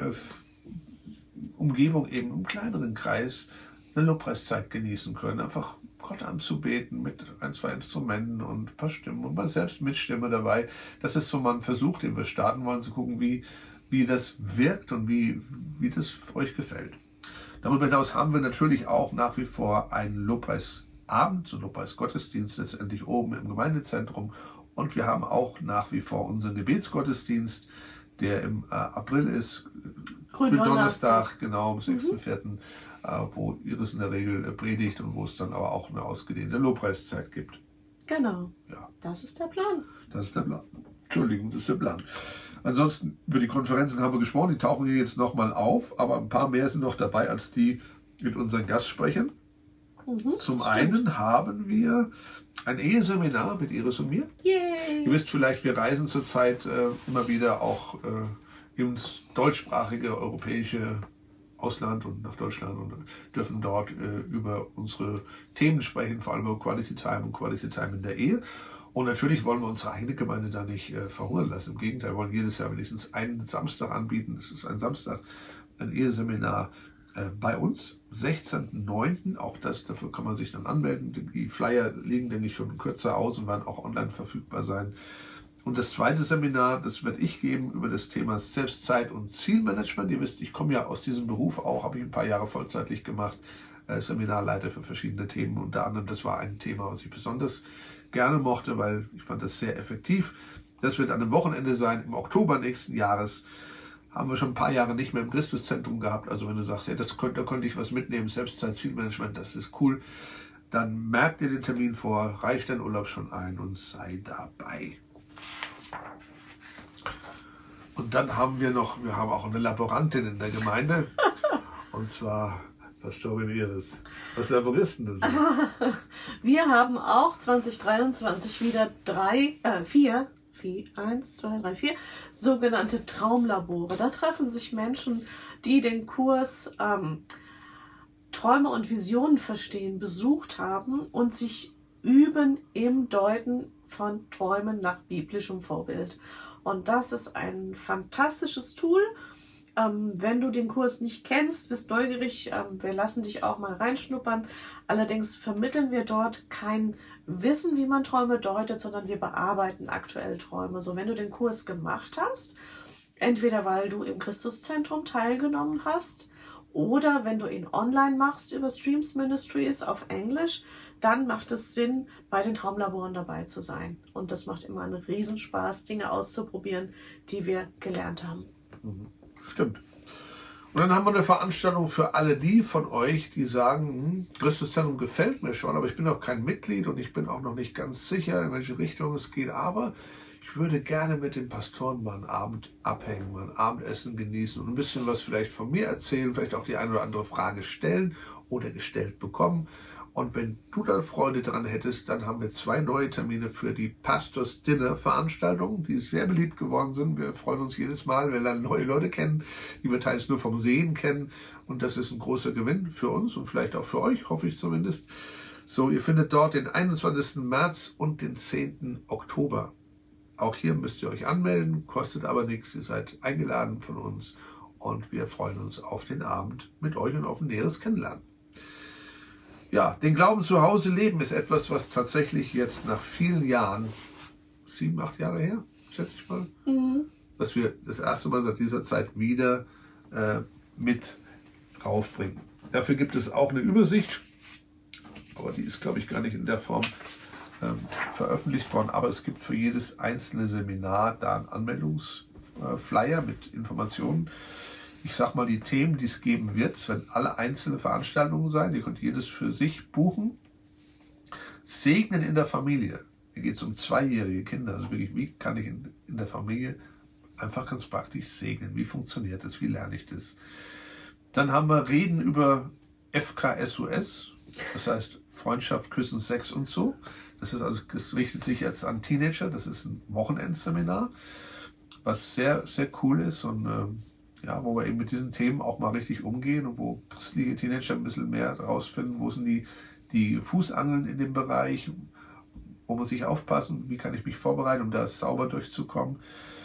Umgebung, eben im kleineren Kreis, eine Lobpreiszeit genießen können. Einfach Gott anzubeten mit 1, 2 Instrumenten und ein paar Stimmen und man selbst mit Stimme dabei. Das ist so mal ein Versuch, den wir starten wollen, zu gucken, wie das wirkt und wie das euch gefällt. Darüber hinaus haben wir natürlich auch nach wie vor einen Lobpreisabend, so einen Lobpreisgottesdienst letztendlich oben im Gemeindezentrum. Und wir haben auch nach wie vor unseren Gebetsgottesdienst, der im April ist, Gründonnerstag, genau, am 6.4., wo Iris in der Regel predigt und wo es dann aber auch eine ausgedehnte Lobpreiszeit gibt. Genau. Ja. Das ist der Plan. Das ist der Plan. Entschuldigung, das ist der Plan. Ansonsten über die Konferenzen haben wir gesprochen, die tauchen hier jetzt nochmal auf, aber ein paar mehr sind noch dabei als die mit unseren Gastsprechern. Zum einen haben wir ein Eheseminar mit Iris und mir. Yay! Ihr wisst vielleicht, wir reisen zurzeit immer wieder auch ins deutschsprachige europäische Ausland und nach Deutschland und dürfen dort über unsere Themen sprechen, vor allem über Quality Time und Quality Time in der Ehe. Und natürlich wollen wir unsere eigene Gemeinde da nicht verhungern lassen. Im Gegenteil, wir wollen jedes Jahr wenigstens einen Samstag anbieten. Es ist ein Samstag, ein Eheseminar bei uns, 16.09. Auch dafür kann man sich dann anmelden. Die Flyer liegen nämlich schon kürzer aus und werden auch online verfügbar sein. Und das zweite Seminar, das werde ich geben über das Thema Selbstzeit- und Zielmanagement. Ihr wisst, ich komme ja aus diesem Beruf auch, habe ich ein paar Jahre vollzeitlich gemacht, Seminarleiter für verschiedene Themen. Unter anderem, das war ein Thema, was ich besonders gerne mochte, weil ich fand das sehr effektiv. Das wird an einem Wochenende sein, im Oktober nächsten Jahres. Haben wir schon ein paar Jahre nicht mehr im Christuszentrum gehabt. Also wenn du sagst, ja, da könnte ich was mitnehmen, Selbstzeit, Zielmanagement, das ist cool, dann merk dir den Termin vor, reich deinen Urlaub schon ein und sei dabei. Und dann haben wir haben auch eine Laborantin in der Gemeinde. Und zwar Pastorin Iris. Was laborierst du so? Wir haben auch 2023 wieder 4 sogenannte Traumlabore. Da treffen sich Menschen, die den Kurs Träume und Visionen verstehen besucht haben und sich üben im Deuten von Träumen nach biblischem Vorbild. Und das ist ein fantastisches Tool. Wenn du den Kurs nicht kennst, bist neugierig, wir lassen dich auch mal reinschnuppern. Allerdings vermitteln wir dort kein Wissen, wie man Träume deutet, sondern wir bearbeiten aktuell Träume. So, wenn du den Kurs gemacht hast, entweder weil du im Christuszentrum teilgenommen hast oder wenn du ihn online machst über Streams Ministries auf Englisch, dann macht es Sinn, bei den Traumlaboren dabei zu sein. Und das macht immer einen Riesenspaß, Dinge auszuprobieren, die wir gelernt haben. Stimmt. Und dann haben wir eine Veranstaltung für alle die von euch, die sagen, Christuszentrum gefällt mir schon, aber ich bin noch kein Mitglied und ich bin auch noch nicht ganz sicher, in welche Richtung es geht. Aber ich würde gerne mit den Pastoren mal einen Abend abhängen, mal ein Abendessen genießen und ein bisschen was vielleicht von mir erzählen, vielleicht auch die eine oder andere Frage stellen oder gestellt bekommen. Und wenn du da Freude dran hättest, dann haben wir 2 neue Termine für die Pastors Dinner Veranstaltungen, die sehr beliebt geworden sind. Wir freuen uns jedes Mal, wenn wir neue Leute kennen, die wir teils nur vom Sehen kennen. Und das ist ein großer Gewinn für uns und vielleicht auch für euch, hoffe ich zumindest. So, ihr findet dort den 21. März und den 10. Oktober. Auch hier müsst ihr euch anmelden, kostet aber nichts. Ihr seid eingeladen von uns und wir freuen uns auf den Abend mit euch und auf ein näheres Kennenlernen. Ja, den Glauben zu Hause leben ist etwas, was tatsächlich jetzt nach vielen Jahren, 7, 8 Jahre her, schätze ich mal, was wir das erste Mal seit dieser Zeit wieder mit raufbringen. Dafür gibt es auch eine Übersicht, aber die ist, glaube ich, gar nicht in der Form veröffentlicht worden. Aber es gibt für jedes einzelne Seminar da einen Anmeldungsflyer mit Informationen. Ich sage mal, die Themen, die es geben wird, es werden alle einzelne Veranstaltungen sein. Ihr könnt jedes für sich buchen. Segnen in der Familie. Hier geht es um 2-jährige Kinder. Also wirklich, wie kann ich in der Familie einfach ganz praktisch segnen? Wie funktioniert das? Wie lerne ich das? Dann haben wir Reden über FKSOS. Das heißt Freundschaft, Küssen, Sex und so. Das richtet sich jetzt an Teenager. Das ist ein Wochenendseminar, was sehr, sehr cool ist und wo wir eben mit diesen Themen auch mal richtig umgehen und wo christliche Teenager ein bisschen mehr herausfinden, wo sind die Fußangeln in dem Bereich, wo muss ich aufpassen, wie kann ich mich vorbereiten, um da sauber durchzukommen.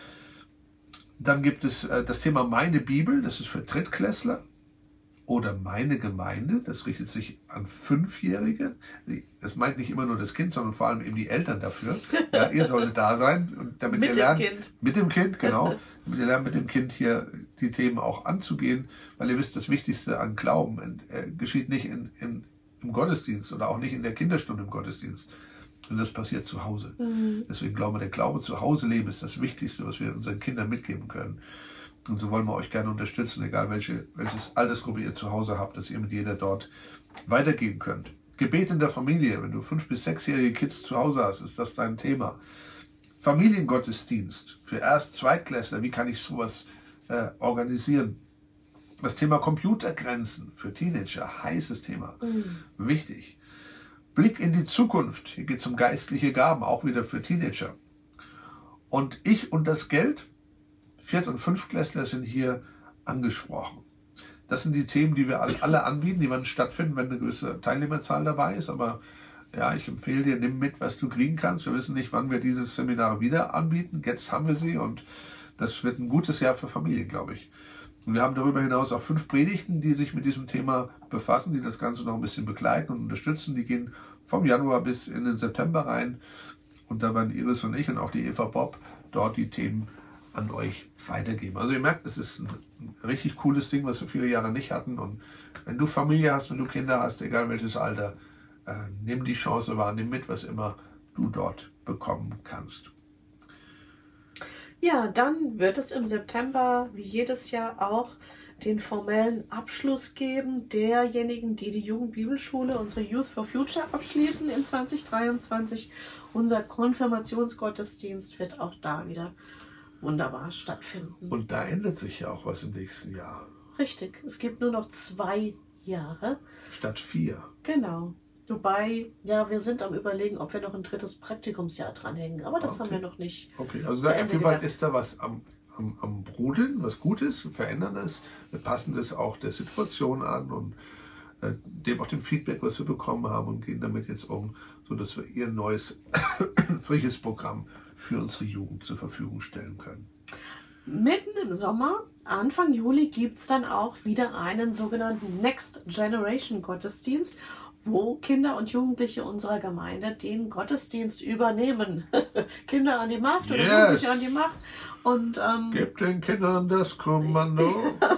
Dann gibt es das Thema Meine Bibel, das ist für Drittklässler. Oder Meine Gemeinde, das richtet sich an 5-Jährige. Das meint nicht immer nur das Kind, sondern vor allem eben die Eltern dafür. Ja, ihr solltet da sein, und damit ihr lernt, mit dem Kind, genau, damit ihr lernt, mit dem Kind hier die Themen auch anzugehen, weil ihr wisst, das Wichtigste an Glauben geschieht nicht im Gottesdienst oder auch nicht in der Kinderstunde im Gottesdienst, sondern das passiert zu Hause. Deswegen glauben wir, der Glaube zu Hause leben ist das Wichtigste, was wir unseren Kindern mitgeben können. Und so wollen wir euch gerne unterstützen, egal welches Altersgruppe ihr zu Hause habt, dass ihr mit jeder dort weitergehen könnt. Gebet in der Familie, wenn du 5- bis 6-jährige Kids zu Hause hast, ist das dein Thema. Familiengottesdienst für Zweitklässler, wie kann ich sowas organisieren? Das Thema Computergrenzen für Teenager, heißes Thema, wichtig. Blick in die Zukunft, hier geht es um geistliche Gaben, auch wieder für Teenager. Und Ich und das Geld, 4- und 5-Klässler sind hier angesprochen. Das sind die Themen, die wir alle anbieten, die werden stattfinden, wenn eine gewisse Teilnehmerzahl dabei ist. Aber ja, ich empfehle dir, nimm mit, was du kriegen kannst. Wir wissen nicht, wann wir dieses Seminar wieder anbieten. Jetzt haben wir sie und das wird ein gutes Jahr für Familien, glaube ich. Und wir haben darüber hinaus auch 5 Predigten, die sich mit diesem Thema befassen, die das Ganze noch ein bisschen begleiten und unterstützen. Die gehen vom Januar bis in den September rein. Und da werden Iris und ich und auch die Eva Bob dort die Themen an euch weitergeben. Also ihr merkt, es ist ein richtig cooles Ding, was wir viele Jahre nicht hatten. Und wenn du Familie hast, wenn du Kinder hast, egal welches Alter, nimm die Chance wahr, nimm mit, was immer du dort bekommen kannst. Ja, dann wird es im September, wie jedes Jahr auch, den formellen Abschluss geben derjenigen, die die Jugendbibelschule, unsere Youth for Future, abschließen in 2023. Unser Konfirmationsgottesdienst wird auch da wieder wunderbar stattfinden. Und da ändert sich ja auch was im nächsten Jahr. Richtig, es gibt nur noch 2 Jahre. Statt 4. Genau. Wobei, ja, wir sind am Überlegen, ob wir noch ein 3. Praktikumsjahr dranhängen. Aber das haben wir noch nicht. Okay, also auf jeden Fall ist da was am Brodeln, was Gutes, Veränderndes. Wir passen das auch der Situation an und dem auch dem Feedback, was wir bekommen haben und gehen damit jetzt um, sodass wir ihr neues, frisches Programm für unsere Jugend zur Verfügung stellen können. Mitten im Sommer, Anfang Juli, gibt es dann auch wieder einen sogenannten Next Generation Gottesdienst, wo Kinder und Jugendliche unserer Gemeinde den Gottesdienst übernehmen. Kinder an die Macht oder Jugendliche an die Macht. Und, gebt den Kindern das Kommando.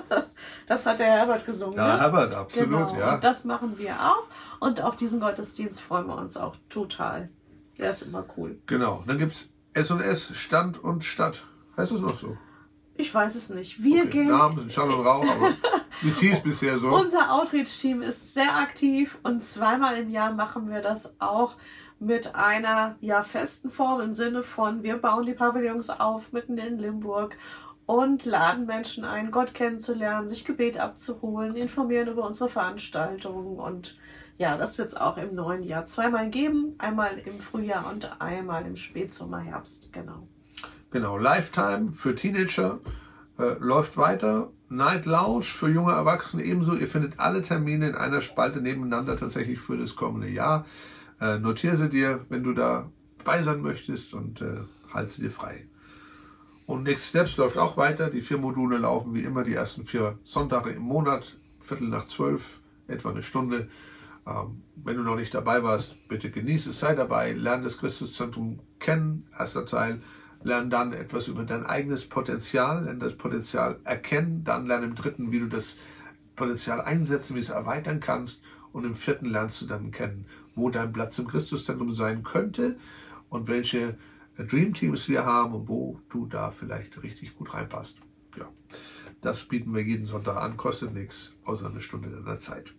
Das hat der Herbert gesungen. Ja, Herbert, absolut. Genau. Ja. Und das machen wir auch. Und auf diesen Gottesdienst freuen wir uns auch total. Der ist immer cool. Genau. Dann gibt es S&S, Stand und Stadt. Heißt das noch so? Ich weiß es nicht. Wir gehen. Namen sind Schall und Rauch, aber es hieß bisher so. Unser Outreach-Team ist sehr aktiv und 2-mal im Jahr machen wir das auch mit einer festen Form im Sinne von, wir bauen die Pavillons auf mitten in Limburg und laden Menschen ein, Gott kennenzulernen, sich Gebet abzuholen, informieren über unsere Veranstaltungen und ja, das wird es auch im neuen Jahr 2-mal geben, einmal im Frühjahr und einmal im Spätsommer, Herbst, genau. Genau, Lifetime für Teenager läuft weiter. Night Lounge für junge Erwachsene ebenso. Ihr findet alle Termine in einer Spalte nebeneinander tatsächlich für das kommende Jahr. Notiere sie dir, wenn du da dabei sein möchtest und halte sie dir frei. Und Next Steps läuft auch weiter. Die 4 Module laufen wie immer die ersten 4 Sonntage im Monat, 11:45, etwa eine Stunde. Wenn du noch nicht dabei warst, bitte genieße es, sei dabei, lerne das Christuszentrum kennen, erster Teil. Lern dann etwas über dein eigenes Potenzial, lern das Potenzial erkennen, dann lern im 3., wie du das Potenzial einsetzen, wie du es erweitern kannst und im 4. lernst du dann kennen, wo dein Platz im Christuszentrum sein könnte und welche Dreamteams wir haben und wo du da vielleicht richtig gut reinpasst. Ja, das bieten wir jeden Sonntag an, kostet nichts, außer eine Stunde deiner Zeit.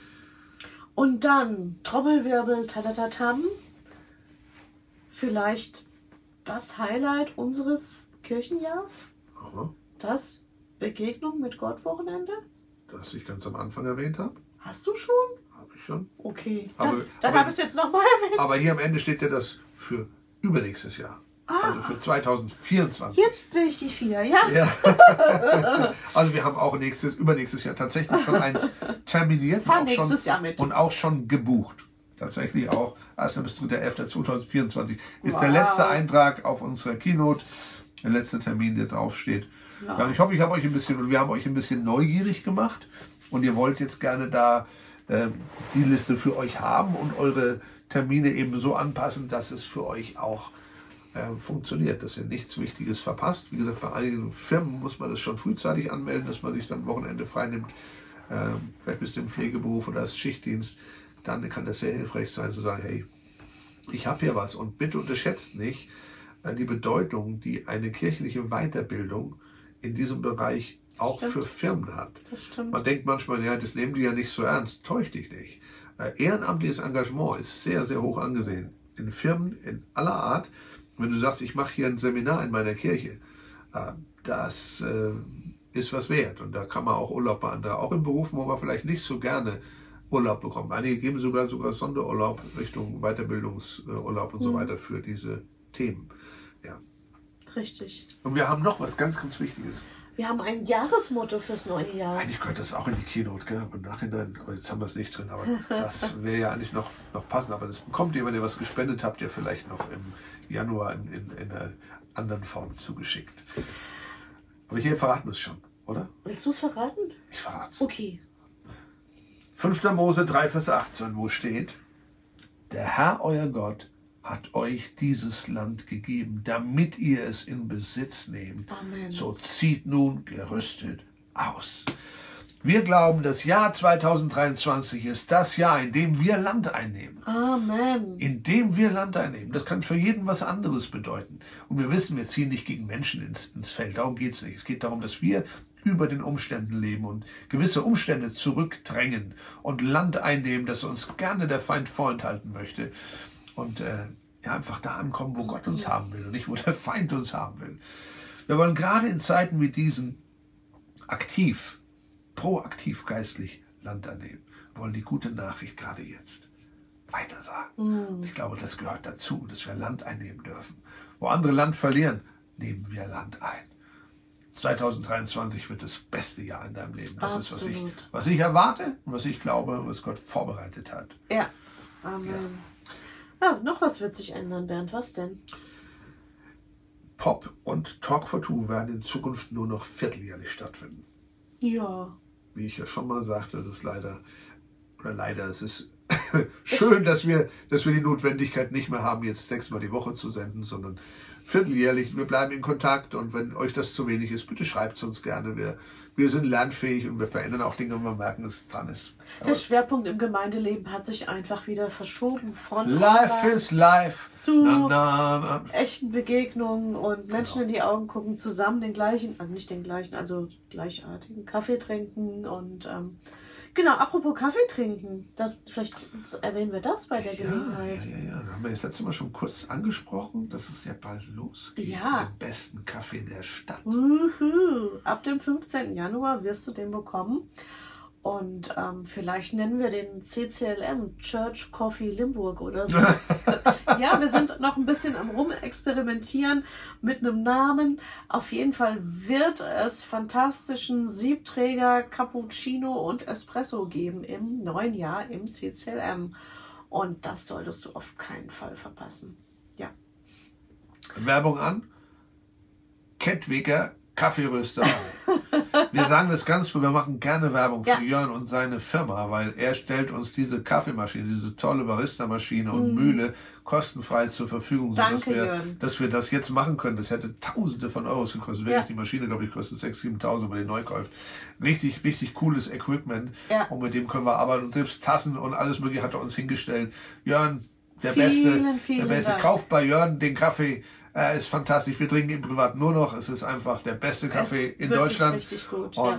Und dann Trommelwirbel, tatatatam, vielleicht das Highlight unseres Kirchenjahres, Aha. das Begegnung mit Gott Wochenende. Das ich ganz am Anfang erwähnt habe. Hast du schon? Habe ich schon. Okay, Aber dann habe ich es jetzt nochmal erwähnt. Aber hier am Ende steht ja das für übernächstes Jahr. Also für 2024. Jetzt sehe ich die 4, ja? Ja. Also wir haben auch übernächstes Jahr tatsächlich schon eins terminiert. Fahr nächstes Jahr mit. Und auch schon gebucht. Tatsächlich auch 1. bis 3.11.2024 ist der letzte Eintrag auf unserer Keynote, der letzte Termin, der draufsteht. Ja, und ich hoffe, wir haben euch ein bisschen neugierig gemacht und ihr wollt jetzt gerne da die Liste für euch haben und eure Termine eben so anpassen, dass es für euch auch funktioniert, dass ihr nichts Wichtiges verpasst. Wie gesagt, bei einigen Firmen muss man das schon frühzeitig anmelden, dass man sich dann Wochenende freinimmt, vielleicht bist du im Pflegeberuf oder als Schichtdienst. Dann kann das sehr hilfreich sein, zu sagen, hey, ich habe hier was. Und bitte unterschätzt nicht die Bedeutung, die eine kirchliche Weiterbildung in diesem Bereich auch für Firmen hat. Das stimmt. Man denkt manchmal, ja, das nehmen die ja nicht so ernst. Täusch dich nicht. Ehrenamtliches Engagement ist sehr, sehr hoch angesehen. In Firmen in aller Art. Wenn du sagst, ich mache hier ein Seminar in meiner Kirche, das ist was wert. Und da kann man auch Urlaub beantragen. Auch in Berufen, wo man vielleicht nicht so gerne Urlaub bekommen. Einige geben sogar Sonderurlaub Richtung Weiterbildungsurlaub und so weiter für diese Themen. Ja. Richtig. Und wir haben noch was ganz, ganz Wichtiges. Wir haben ein Jahresmotto fürs neue Jahr. Eigentlich gehört das auch in die Keynote, gell? Im Nachhinein, aber jetzt haben wir es nicht drin, aber das wäre ja eigentlich noch passend. Aber das bekommt ihr, wenn ihr was gespendet habt, ihr vielleicht noch im Januar in einer anderen Form zugeschickt. Aber hier verraten wir es schon. oder? Willst du es verraten? Ich verrat's. Okay. 5. Mose 3, Vers 18, wo steht, der Herr, euer Gott, hat euch dieses Land gegeben, damit ihr es in Besitz nehmt. Amen. So zieht nun gerüstet aus. Wir glauben, das Jahr 2023 ist das Jahr, in dem wir Land einnehmen. Amen. In dem wir Land einnehmen. Das kann für jeden was anderes bedeuten. Und wir wissen, wir ziehen nicht gegen Menschen ins Feld. Darum geht es nicht. Es geht darum, dass wir über den Umständen leben und gewisse Umstände zurückdrängen und Land einnehmen, das uns gerne der Feind vorenthalten möchte. Und einfach da ankommen, wo Gott uns haben will und nicht, wo der Feind uns haben will. Wir wollen gerade in Zeiten wie diesen proaktiv geistlich Land annehmen. Wir wollen die gute Nachricht gerade jetzt weitersagen. Ich glaube, das gehört dazu, dass wir Land einnehmen dürfen. Wo andere Land verlieren, nehmen wir Land ein. 2023 wird das beste Jahr in deinem Leben. Das Absolut. ist, was ich erwarte und was ich glaube, was Gott vorbereitet hat. Ja, Amen. Ja, noch was wird sich ändern, Bernd. Was denn? Pop und Talk for Two werden in Zukunft nur noch vierteljährlich stattfinden. Ja. Wie ich ja schon mal sagte, es ist schön, dass wir die Notwendigkeit nicht mehr haben, jetzt 6-mal die Woche zu senden, sondern vierteljährlich. Wir bleiben in Kontakt und wenn euch das zu wenig ist, bitte schreibt es uns gerne. Wir sind lernfähig und wir verändern auch Dinge, wenn wir merken, dass es dran ist. Der Schwerpunkt im Gemeindeleben hat sich einfach wieder verschoben von Life is life zu echten Begegnungen und Menschen in die Augen gucken, zusammen gleichartigen Kaffee trinken und genau, apropos Kaffee trinken, vielleicht erwähnen wir das bei der Gelegenheit. Ja. Da haben wir das letzte Mal schon kurz angesprochen, dass es ja bald losgeht. Ja. Mit dem besten Kaffee der Stadt. Ab dem 15. Januar wirst du den bekommen. Und vielleicht nennen wir den CCLM, Church Coffee Limburg oder so. Ja, wir sind noch ein bisschen am Rumexperimentieren mit einem Namen. Auf jeden Fall wird es fantastischen Siebträger, Cappuccino und Espresso geben im neuen Jahr im CCLM. Und das solltest du auf keinen Fall verpassen. Ja. Werbung an. Kettwiger Kaffeerösterei. Wir sagen das ganz, wir machen gerne Werbung für Jörn und seine Firma, weil er stellt uns diese Kaffeemaschine, diese tolle Barista-Maschine und Mühle kostenfrei zur Verfügung, dass wir das jetzt machen können. Das hätte Tausende von Euros gekostet. Wirklich, die Maschine, glaube ich, kostet 6.000, 7.000, wenn man die neu kauft. Richtig, richtig cooles Equipment. Ja. Und mit dem können wir arbeiten. Und selbst Tassen und alles mögliche hat er uns hingestellt. Jörn, der Beste. Kauft bei Jörn den Kaffee. Er ist fantastisch. Wir trinken ihn privat nur noch. Es ist einfach der beste Kaffee in Deutschland. Richtig gut. Und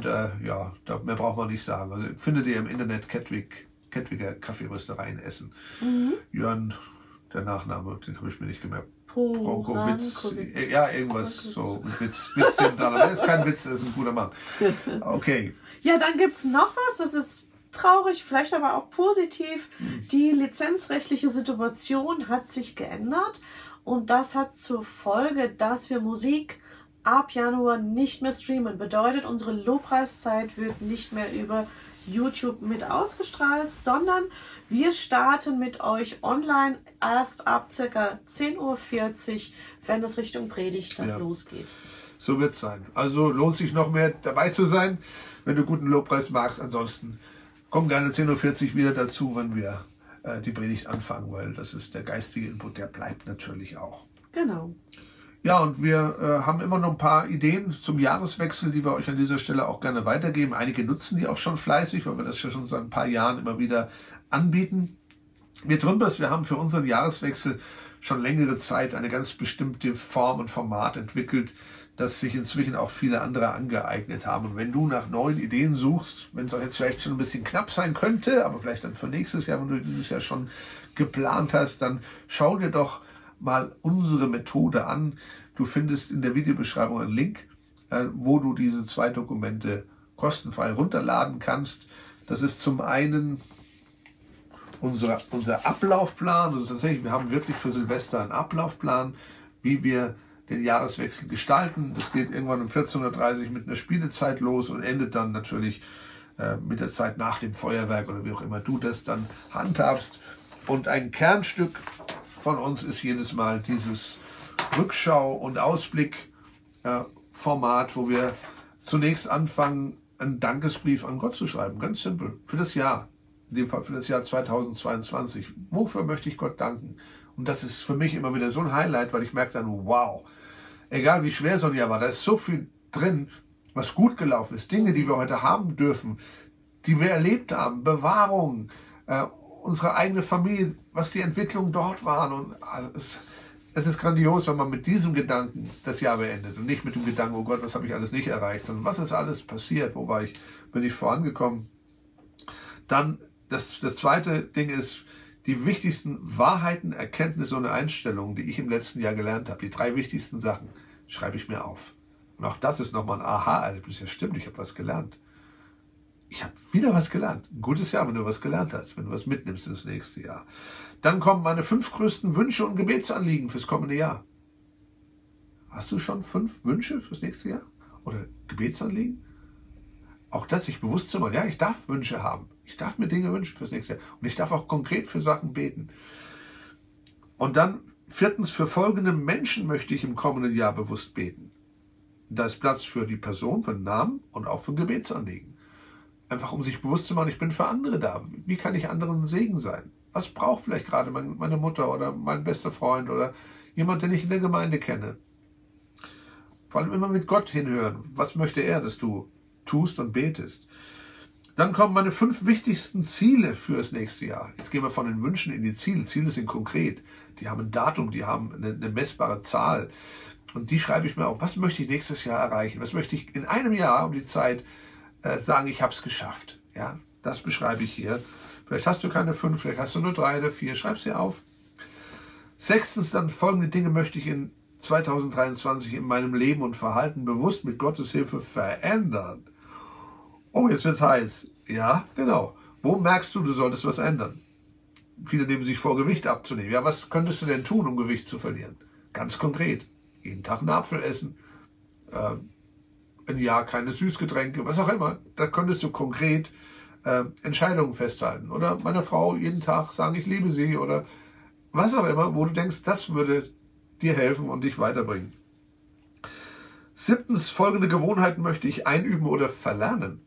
mehr braucht man nicht sagen. Also findet ihr im Internet Kettwiger Kaffeerösterei in Essen. Jörn, der Nachname, den habe ich mir nicht gemerkt. Pronkowitz. Ja, irgendwas so mit Witz dran. Aber das ist kein Witz, das ist ein guter Mann. Okay. Ja, dann gibt es noch was. Das ist traurig, vielleicht aber auch positiv. Die lizenzrechtliche Situation hat sich geändert. Und das hat zur Folge, dass wir Musik ab Januar nicht mehr streamen. Bedeutet, unsere Lobpreiszeit wird nicht mehr über YouTube mit ausgestrahlt, sondern wir starten mit euch online erst ab ca. 10.40 Uhr, wenn es Richtung Predigt dann losgeht. So wird es sein. Also lohnt sich noch mehr dabei zu sein, wenn du guten Lobpreis magst. Ansonsten komm gerne 10.40 Uhr wieder dazu, wenn wir die Predigt anfangen, weil das ist der geistige Input, der bleibt natürlich auch. Genau. Ja, und wir haben immer noch ein paar Ideen zum Jahreswechsel, die wir euch an dieser Stelle auch gerne weitergeben. Einige nutzen die auch schon fleißig, weil wir das ja schon seit ein paar Jahren immer wieder anbieten. Wir Trümpers, wir haben für unseren Jahreswechsel schon längere Zeit eine ganz bestimmte Form und Format entwickelt, das sich inzwischen auch viele andere angeeignet haben. Und wenn du nach neuen Ideen suchst, wenn es auch jetzt vielleicht schon ein bisschen knapp sein könnte, aber vielleicht dann für nächstes Jahr, wenn du dieses Jahr schon geplant hast, dann schau dir doch mal unsere Methode an. Du findest in der Videobeschreibung einen Link, wo du diese 2 Dokumente kostenfrei runterladen kannst. Das ist zum einen unser Ablaufplan. Also tatsächlich, wir haben wirklich für Silvester einen Ablaufplan, wie wir den Jahreswechsel gestalten. Das geht irgendwann um 14.30 Uhr mit einer Spielezeit los und endet dann natürlich mit der Zeit nach dem Feuerwerk oder wie auch immer du das dann handhabst. Und ein Kernstück von uns ist jedes Mal dieses Rückschau- und Ausblick-Format, wo wir zunächst anfangen, einen Dankesbrief an Gott zu schreiben. Ganz simpel. Für das Jahr. In dem Fall für das Jahr 2022. Wofür möchte ich Gott danken? Und das ist für mich immer wieder so ein Highlight, weil ich merke dann, wow, egal wie schwer so ein Jahr war, da ist so viel drin, was gut gelaufen ist. Dinge, die wir heute haben dürfen, die wir erlebt haben, Bewahrung, unsere eigene Familie, was die Entwicklungen dort waren. Und es ist grandios, wenn man mit diesem Gedanken das Jahr beendet und nicht mit dem Gedanken, oh Gott, was habe ich alles nicht erreicht, sondern was ist alles passiert, bin ich vorangekommen. Dann das zweite Ding ist, die wichtigsten Wahrheiten, Erkenntnisse und Einstellungen, die ich im letzten Jahr gelernt habe, die 3 wichtigsten Sachen, schreibe ich mir auf. Und auch das ist nochmal ein Aha-Erlebnis. Ja stimmt, ich habe was gelernt. Ich habe wieder was gelernt. Ein gutes Jahr, wenn du was gelernt hast, wenn du was mitnimmst ins nächste Jahr. Dann kommen meine 5 größten Wünsche und Gebetsanliegen fürs kommende Jahr. Hast du schon 5 Wünsche fürs nächste Jahr? Oder Gebetsanliegen? Auch das sich bewusst zu machen. Ja, ich darf Wünsche haben. Ich darf mir Dinge wünschen fürs nächste Jahr. Und ich darf auch konkret für Sachen beten. Und dann 4. für folgende Menschen möchte ich im kommenden Jahr bewusst beten. Da ist Platz für die Person, für den Namen und auch für ein Gebetsanliegen. Einfach um sich bewusst zu machen, ich bin für andere da. Wie kann ich anderen ein Segen sein? Was braucht vielleicht gerade meine Mutter oder mein bester Freund oder jemand, den ich in der Gemeinde kenne? Vor allem immer mit Gott hinhören. Was möchte er, dass du tust und betest? Dann kommen meine 5 wichtigsten Ziele für das nächste Jahr. Jetzt gehen wir von den Wünschen in die Ziele. Ziele sind konkret. Die haben ein Datum, die haben eine messbare Zahl. Und die schreibe ich mir auf. Was möchte ich nächstes Jahr erreichen? Was möchte ich in einem Jahr um die Zeit sagen, ich habe es geschafft? Ja, das beschreibe ich hier. Vielleicht hast du keine 5, vielleicht hast du nur 3 oder 4. Schreib sie auf. 6. dann folgende Dinge möchte ich in 2023 in meinem Leben und Verhalten bewusst mit Gottes Hilfe verändern. Oh, jetzt wird's heiß. Ja, genau. Wo merkst du, du solltest was ändern? Viele nehmen sich vor, Gewicht abzunehmen. Ja, was könntest du denn tun, um Gewicht zu verlieren? Ganz konkret. Jeden Tag einen Apfel essen. Ein Jahr keine Süßgetränke, was auch immer. Da könntest du konkret Entscheidungen festhalten. Oder meiner Frau jeden Tag sagen, ich liebe sie. Oder was auch immer, wo du denkst, das würde dir helfen und dich weiterbringen. 7. folgende Gewohnheiten möchte ich einüben oder verlernen.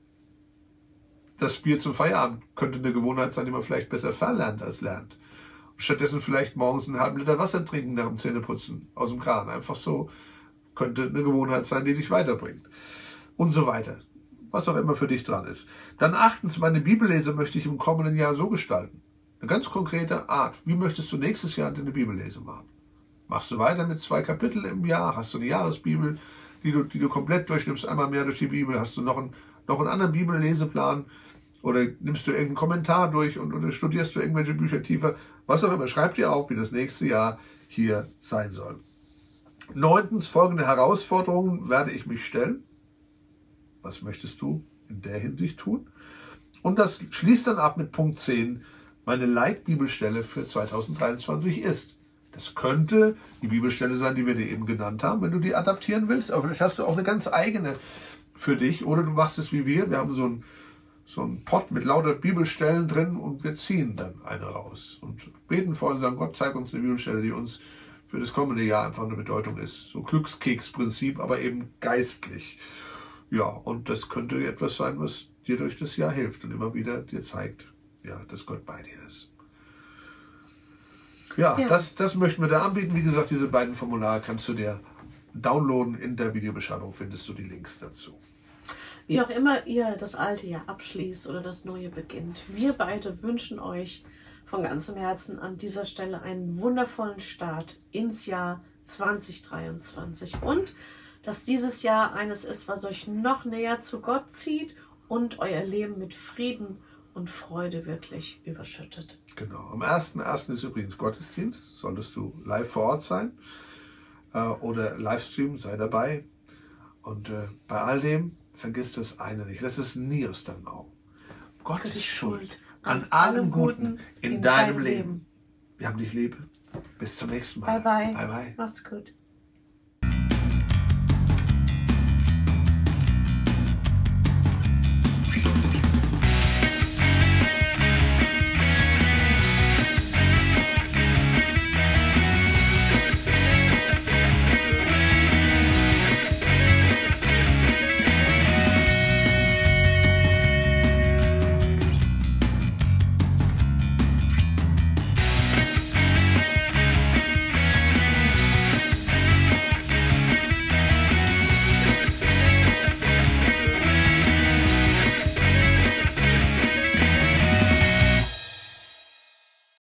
Das Bier zum Feierabend könnte eine Gewohnheit sein, die man vielleicht besser verlernt als lernt. Und stattdessen vielleicht morgens einen halben Liter Wasser trinken nach dem Zähneputzen aus dem Kran. Einfach so könnte eine Gewohnheit sein, die dich weiterbringt. Und so weiter. Was auch immer für dich dran ist. Dann 8. meine Bibellese möchte ich im kommenden Jahr so gestalten. Eine ganz konkrete Art. Wie möchtest du nächstes Jahr deine Bibellese machen? Machst du weiter mit 2 Kapiteln im Jahr? Hast du eine Jahresbibel, die du komplett durchnimmst, einmal mehr durch die Bibel? Hast du noch einen anderen Bibelleseplan? Oder nimmst du irgendeinen Kommentar durch oder studierst du irgendwelche Bücher tiefer? Was auch immer, schreib dir auf, wie das nächste Jahr hier sein soll. 9. folgende Herausforderungen werde ich mich stellen. Was möchtest du in der Hinsicht tun? Und das schließt dann ab mit Punkt 10. Meine Leitbibelstelle für 2023 ist. Das könnte die Bibelstelle sein, die wir dir eben genannt haben, wenn du die adaptieren willst. Aber vielleicht hast du auch eine ganz eigene für dich. Oder du machst es wie wir. Wir haben so einen Pot mit lauter Bibelstellen drin und wir ziehen dann eine raus. Und beten vor und sagen, Gott, zeig uns eine Bibelstelle, die uns für das kommende Jahr einfach eine Bedeutung ist. So Glückskeksprinzip, aber eben geistlich. Ja, und das könnte etwas sein, was dir durch das Jahr hilft und immer wieder dir zeigt, ja, dass Gott bei dir ist. Ja. Das möchten wir da anbieten. Wie gesagt, diese beiden Formulare kannst du dir downloaden. In der Videobeschreibung findest du die Links dazu. Wie auch immer ihr das alte Jahr abschließt oder das neue beginnt, wir beide wünschen euch von ganzem Herzen an dieser Stelle einen wundervollen Start ins Jahr 2023 und dass dieses Jahr eines ist, was euch noch näher zu Gott zieht und euer Leben mit Frieden und Freude wirklich überschüttet. Genau. Am 1.1. ist übrigens Gottesdienst. Solltest du live vor Ort sein oder Livestream, sei dabei. Und bei all dem vergiss das eine nicht. Das ist nie aus deinen Augen. Gott ist schuld an allem Guten in deinem Leben. Wir haben dich lieb. Bis zum nächsten Mal. Bye, bye. Bye, bye. Macht's gut.